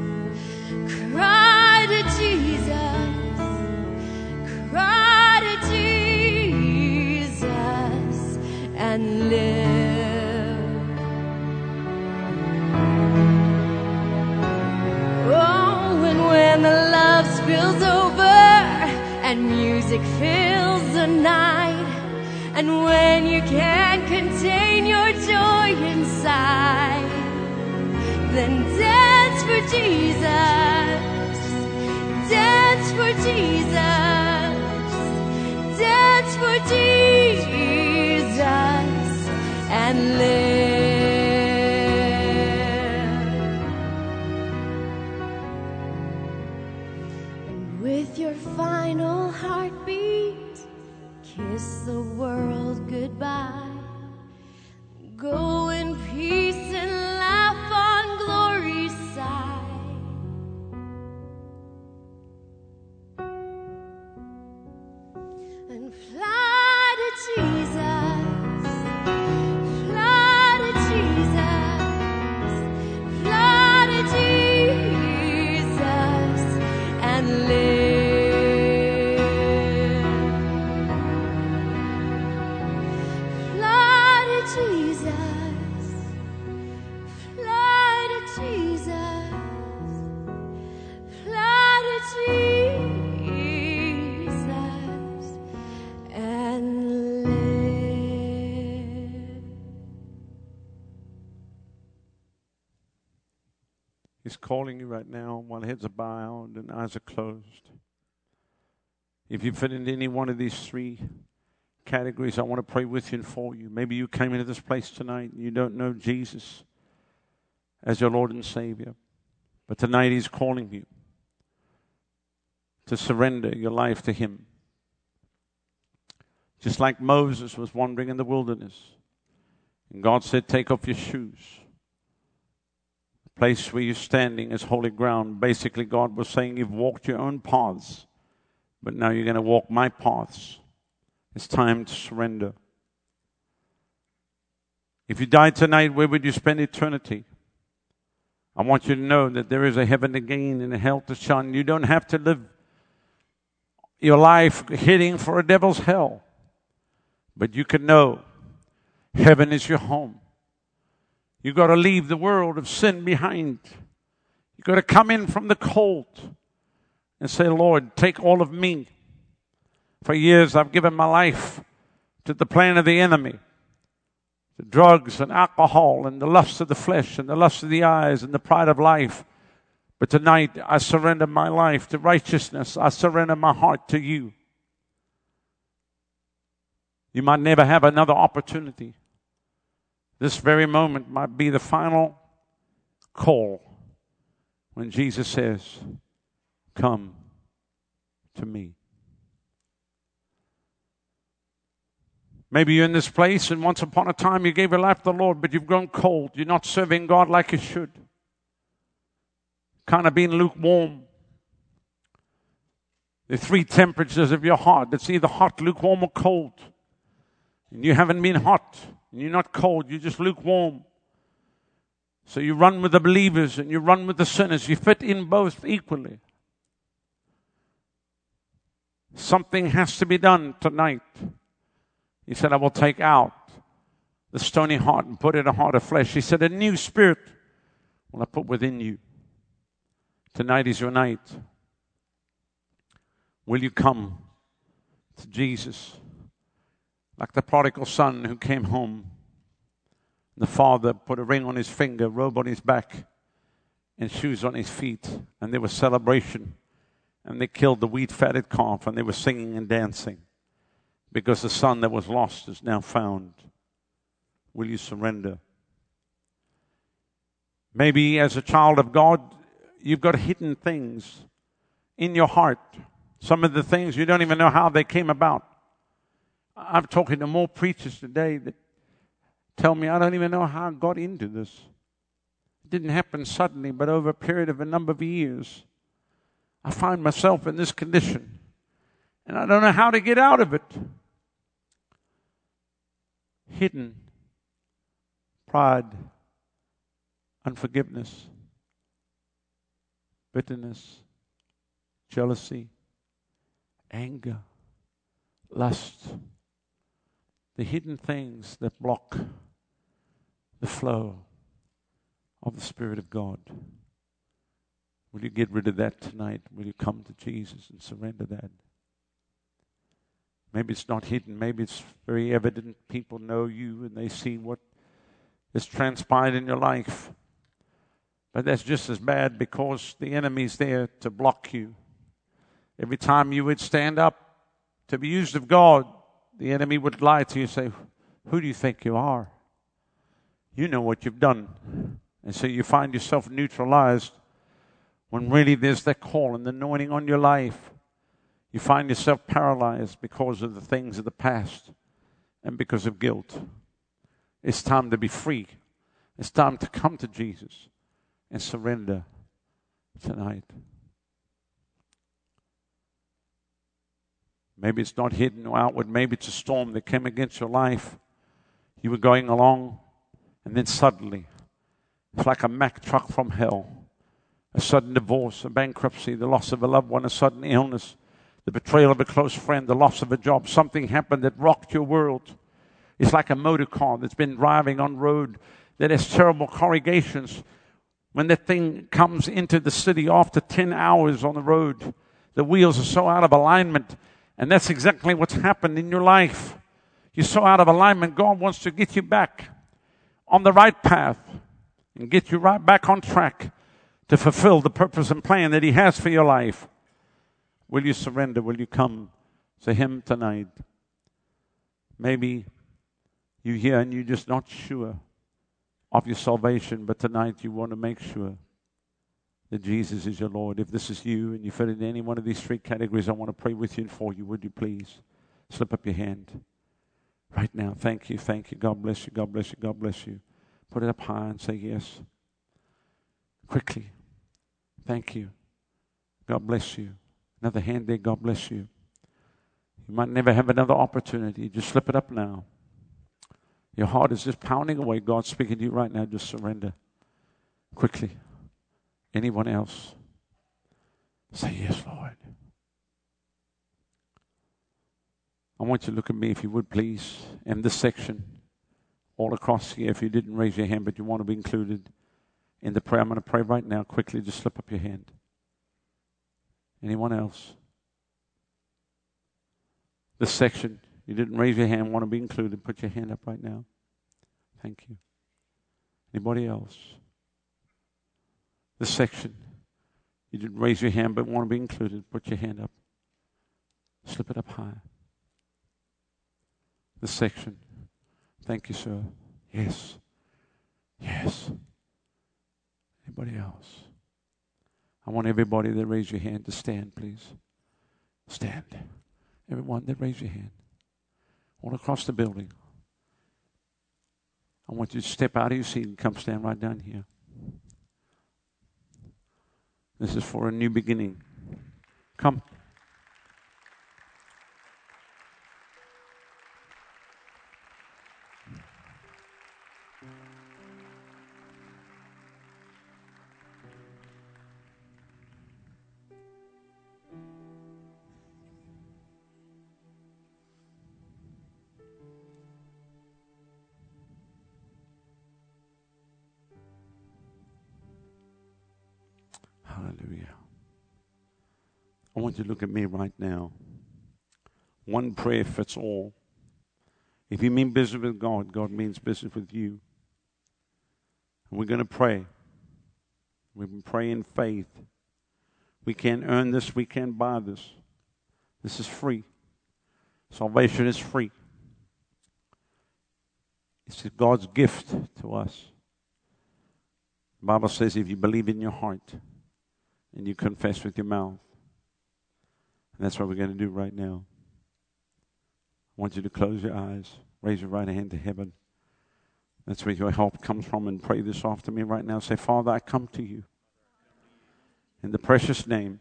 cry to Jesus, cry to Jesus and live. When the love spills over and music fills the night, and when you can't contain your joy inside, then dance for Jesus, dance for Jesus, dance for Jesus and live. With your final heartbeat, kiss the world goodbye. Go in peace and laugh on glory's side. And fly to Jesus, fly to Jesus, fly to Jesus and live. He's calling you right now while heads are bowed and eyes are closed. If you fit into any one of these three categories, I want to pray with you and for you. Maybe you came into this place tonight and you don't know Jesus as your Lord and Savior. But tonight He's calling you to surrender your life to Him. Just like Moses was wandering in the wilderness. And God said, take off your shoes. The place where you're standing is holy ground. Basically, God was saying you've walked your own paths, but now you're going to walk my paths. It's time to surrender. If you died tonight, where would you spend eternity? I want you to know that there is a heaven to gain and a hell to shun. You don't have to live your life heading for a devil's hell. But you can know heaven is your home. You've got to leave the world of sin behind. You've got to come in from the cold and say, Lord, take all of me. For years I've given my life to the plan of the enemy. The drugs and alcohol and the lust of the flesh and the lust of the eyes and the pride of life. But tonight I surrender my life to righteousness. I surrender my heart to you. You might never have another opportunity. This very moment might be the final call when Jesus says, come to me. Maybe you're in this place and once upon a time you gave your life to the Lord, but you've grown cold. You're not serving God like you should. Kind of being lukewarm. The three temperatures of your heart. It's either hot, lukewarm, or cold. And you haven't been hot. And you're not cold. You're just lukewarm. So you run with the believers and you run with the sinners. You fit in both equally. Something has to be done tonight. He said, I will take out the stony heart and put in a heart of flesh. He said, a new spirit will I put within you. Tonight is your night. Will you come to Jesus? Like the prodigal son who came home. The father put a ring on his finger, robe on his back, and shoes on his feet. And there was celebration. And they killed the wheat-fatted calf, and they were singing and dancing. Because the son that was lost is now found. Will you surrender? Maybe as a child of God, you've got hidden things in your heart. Some of the things you don't even know how they came about. I'm talking to more preachers today that tell me, I don't even know how I got into this. It didn't happen suddenly, but over a period of a number of years, I find myself in this condition. And I don't know how to get out of it. Hidden pride, unforgiveness, bitterness, jealousy, anger, lust. The hidden things that block the flow of the Spirit of God. Will you get rid of that tonight? Will you come to Jesus and surrender that? Maybe it's not hidden. Maybe it's very evident. People know you and they see what has transpired in your life. But that's just as bad because the enemy's there to block you. Every time you would stand up to be used of God, the enemy would lie to you and say, who do you think you are? You know what you've done. And so you find yourself neutralized when really there's that call and the anointing on your life. You find yourself paralyzed because of the things of the past and because of guilt. It's time to be free. It's time to come to Jesus and surrender tonight. Maybe it's not hidden or outward. Maybe it's a storm that came against your life. You were going along, and then suddenly, it's like a Mack truck from hell. A sudden divorce, a bankruptcy, the loss of a loved one, a sudden illness, the betrayal of a close friend, the loss of a job. Something happened that rocked your world. It's like a motor car that's been driving on road that has terrible corrugations. When that thing comes into the city after 10 hours on the road, the wheels are so out of alignment. And that's exactly what's happened in your life. You're so out of alignment. God wants to get you back on the right path and get you right back on track to fulfill the purpose and plan that He has for your life. Will you surrender? Will you come to Him tonight? Maybe you're here and you're just not sure of your salvation, but tonight you want to make sure that Jesus is your Lord. If this is you and you fit in any one of these three categories, I want to pray with you and for you. Would you please slip up your hand right now? Thank you, thank you. God bless you, God bless you, God bless you. Put it up high and say yes. Quickly. Thank you. God bless you. Another hand there. God bless you. You might never have another opportunity. Just slip it up now. Your heart is just pounding away. God's speaking to you right now. Just surrender. Quickly. Anyone else? Say, yes, Lord. I want you to look at me, if you would, please. In this section, all across here, if you didn't raise your hand, but you want to be included in the prayer, I'm going to pray right now. Quickly, just slip up your hand. Anyone else? This section, you didn't raise your hand, want to be included, put your hand up right now. Thank you. Anybody else? This section, you didn't raise your hand but want to be included, put your hand up. Slip it up high. This section, thank you, sir. Yes. Yes. Anybody else? I want everybody that raised your hand to stand, please. Stand. Everyone that raised your hand. All across the building. I want you to step out of your seat and come stand right down here. This is for a new beginning. Come. Hallelujah. I want you to look at me right now. One prayer fits all. If you mean business with God, God means business with you. And we're going to pray. We've been praying in faith. We can't earn this. We can't buy this. This is free. Salvation is free. It's God's gift to us. The Bible says if you believe in your heart and you confess with your mouth. And that's what we're going to do right now. I want you to close your eyes. Raise your right hand to heaven. That's where your help comes from. And pray this after me right now. Say, Father, I come to you in the precious name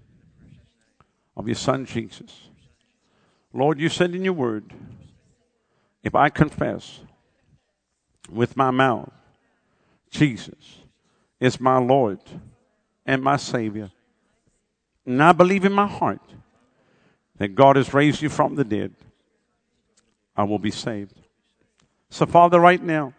of your Son, Jesus. Lord, you said in your word, if I confess with my mouth, Jesus is my Lord and my Savior, and I believe in my heart that God has raised you from the dead, I will be saved. So, Father, right now,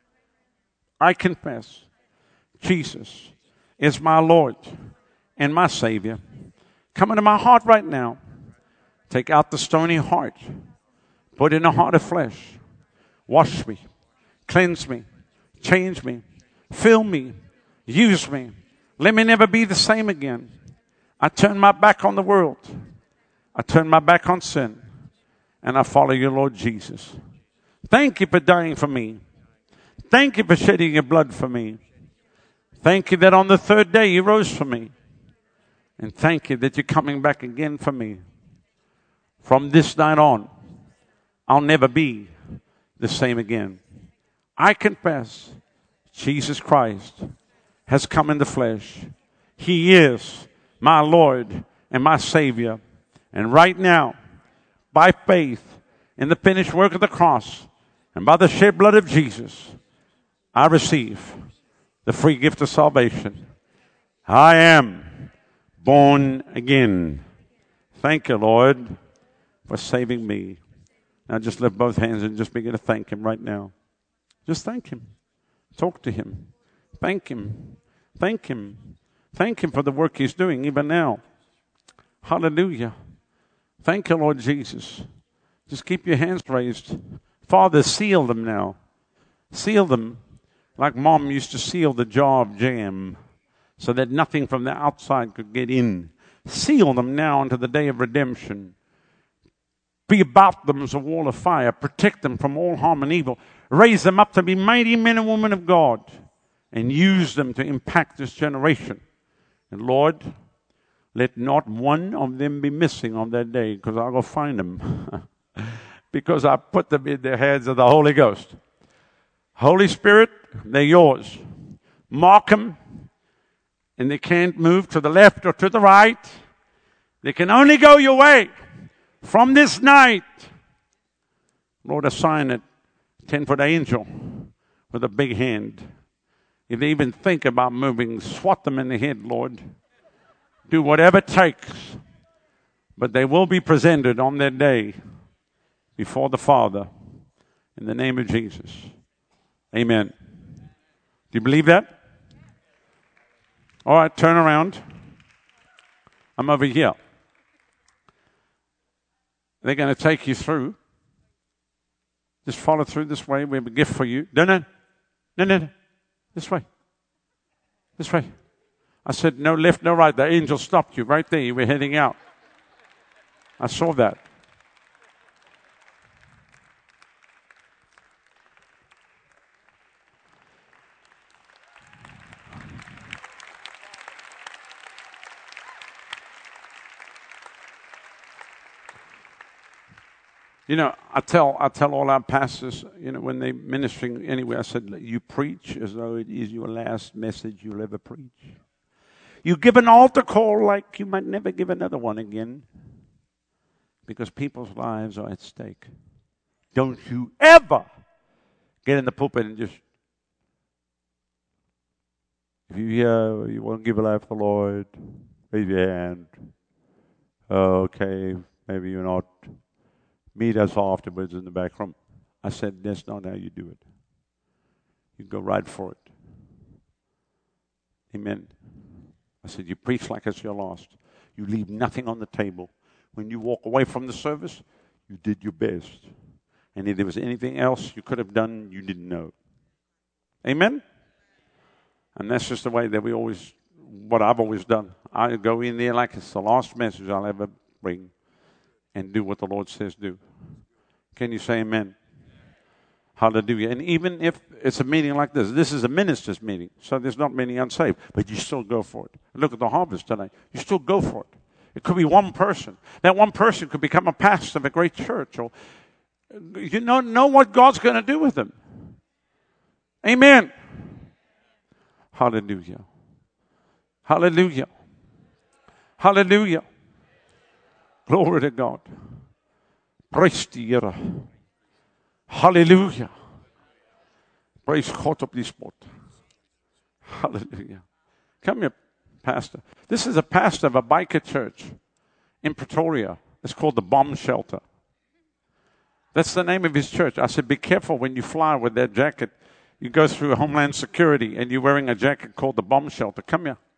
I confess Jesus is my Lord and my Savior. Come into my heart right now. Take out the stony heart. Put in a heart of flesh. Wash me. Cleanse me. Change me. Fill me. Use me. Let me never be the same again. I turn my back on the world. I turn my back on sin. And I follow you, Lord Jesus. Thank you for dying for me. Thank you for shedding your blood for me. Thank you that on the third day you rose for me. And thank you that you're coming back again for me. From this night on, I'll never be the same again. I confess Jesus Christ has come in the flesh. He is my Lord and my Savior. And right now, by faith in the finished work of the cross and by the shed blood of Jesus, I receive the free gift of salvation. I am born again. Thank you, Lord, for saving me. Now just lift both hands and just begin to thank him right now. Just thank him. Talk to him. Thank him. Thank him. Thank him for the work he's doing even now. Hallelujah. Thank you, Lord Jesus. Just keep your hands raised. Father, seal them now. Seal them like Mom used to seal the jar of jam so that nothing from the outside could get in. Seal them now unto the day of redemption. Be about them as a wall of fire. Protect them from all harm and evil. Raise them up to be mighty men and women of God and use them to impact this generation. And Lord, let not one of them be missing on that day, because I'll go find them. Because I put them in the hands of the Holy Ghost. Holy Spirit, they're yours. Mark them And they can't move to the left or to the right. They can only go your way. From this night, Lord, assign it 10-foot angel with a big hand. If they even think about moving, swat them in the head, Lord. Do whatever it takes. But they will be presented on that day before the Father in the name of Jesus. Amen. Do you believe that? All right, turn around. I'm over here. They're going to take you through. Just follow through this way. We have a gift for you. No. This way. This way. I said, no left, no right. The angel stopped you right there. You were heading out. I saw that. You know, I tell all our pastors, you know, when they're ministering anywhere, I said, you preach as though it is your last message you'll ever preach. You give an altar call like you might never give another one again, because people's lives are at stake. Don't you ever get in the pulpit and just, if you hear you want to give a life to the Lord, raise your hand. Okay, maybe you're not. Meet us afterwards in the back room. I said, that's not how you do it. You go right for it. Amen. I said, you preach like it's your last. You leave nothing on the table. When you walk away from the service, you did your best. And if there was anything else you could have done, you didn't know. Amen? And that's just the way that what I've always done. I go in there like it's the last message I'll ever bring. And do what the Lord says do. Can you say amen? Hallelujah. And even if it's a meeting like this is a minister's meeting, so there's not many unsaved, but you still go for it. Look at the harvest tonight. You still go for it. It could be one person. That one person could become a pastor of a great church. Or you know what God's going to do with them. Amen. Hallelujah. Hallelujah. Hallelujah. Glory to God. Praise the Here. Hallelujah. Praise God op die spot. Hallelujah. Come here, pastor. This is a pastor of a biker church in Pretoria. It's called the Bomb Shelter. That's the name of his church. I said, be careful when you fly with that jacket. You go through Homeland Security and you're wearing a jacket called the Bomb Shelter. Come here.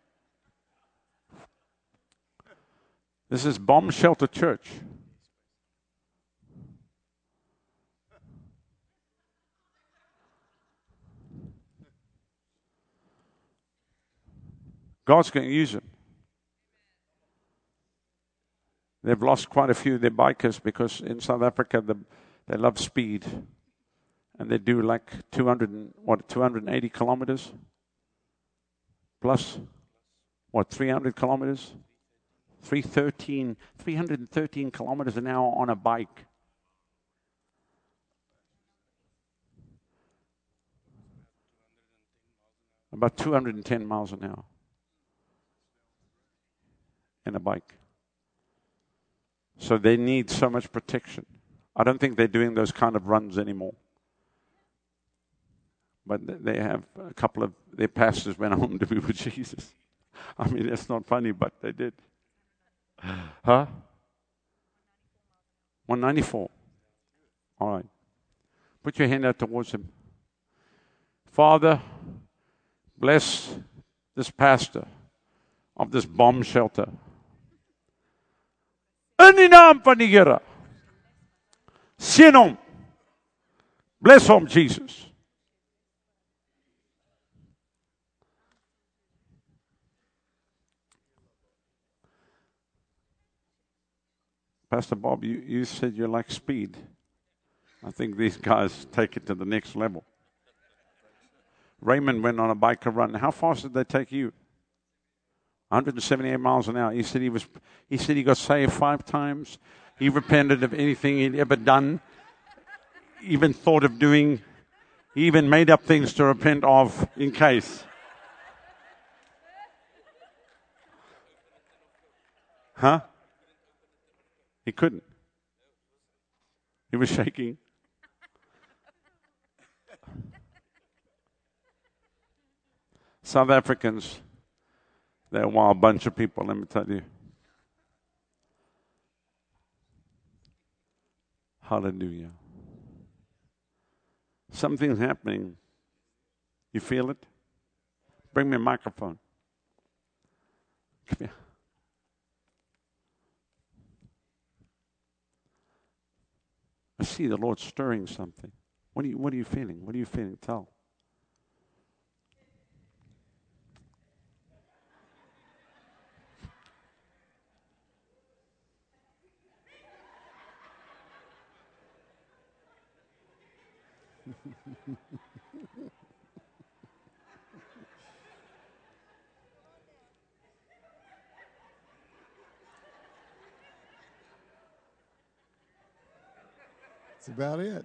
This is Bomb Shelter Church. God's going to use them. They've lost quite a few of their bikers because in South Africa they love speed. And they do like 280 kilometers? Plus, 300 kilometers? 313 kilometers an hour on a bike. About 210 miles an hour in a bike. So they need so much protection. I don't think they're doing those kind of runs anymore. But they have a couple of their pastors went home to be with Jesus. I mean, it's not funny, but they did. Huh? 194. All right. Put your hand out towards him. Father, bless this pastor of this bomb shelter. In die naam van die Here. Seën hom. Bless him, Jesus. Pastor Bob, you said you like speed. I think these guys take it to the next level. Raymond went on a biker run. How fast did they take you? 178 miles an hour. He said he got saved 5 times. He repented of anything he'd ever done, even thought of doing. He even made up things to repent of in case. Huh? He couldn't. He was shaking. South Africans, they're a wild bunch of people, let me tell you. Hallelujah. Something's happening. You feel it? Bring me a microphone. Come here. I see the Lord stirring something. What are you feeling? What are you feeling? Tell. That's about it.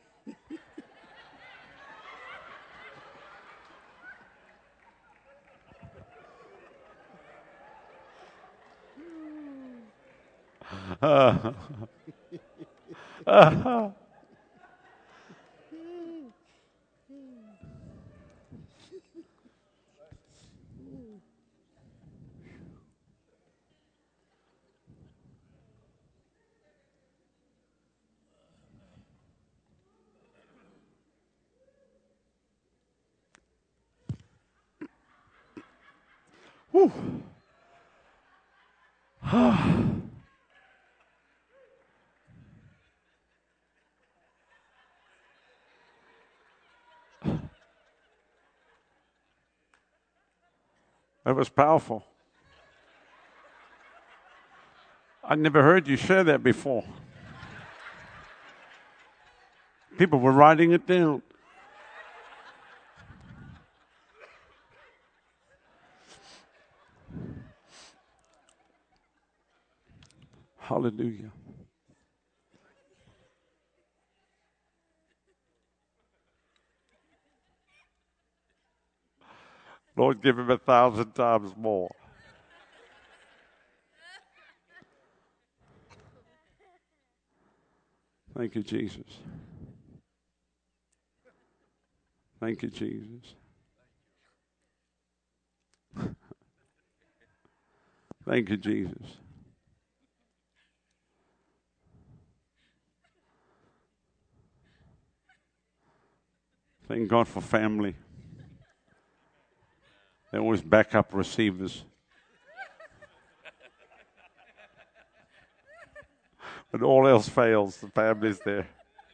Whew. That was powerful. I never heard you share that before. People were writing it down. Hallelujah. Lord, give him 1,000 times more. Thank you, Jesus. Thank you, Jesus. Thank you, Jesus. Thank God for family. They always back up receivers. When all else fails, the family's there.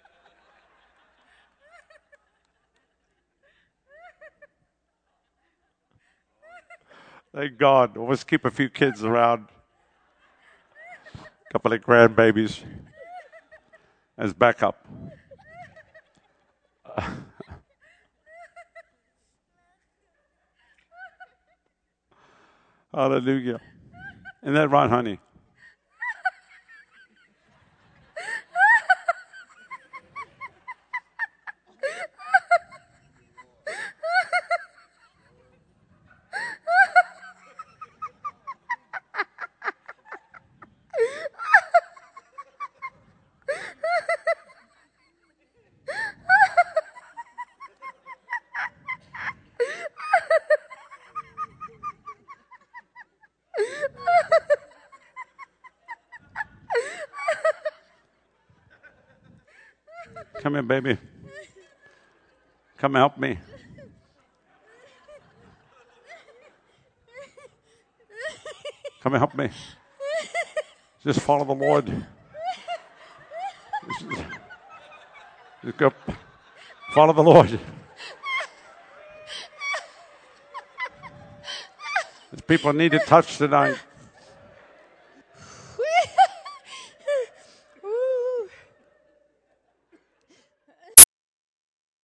Thank God. Always keep a few kids around. A couple of grandbabies as backup. Hallelujah. Isn't that right, honey? Come here, baby. Come help me. Come and help me. Just follow the Lord. Just go. Follow the Lord. There's people need a touch tonight.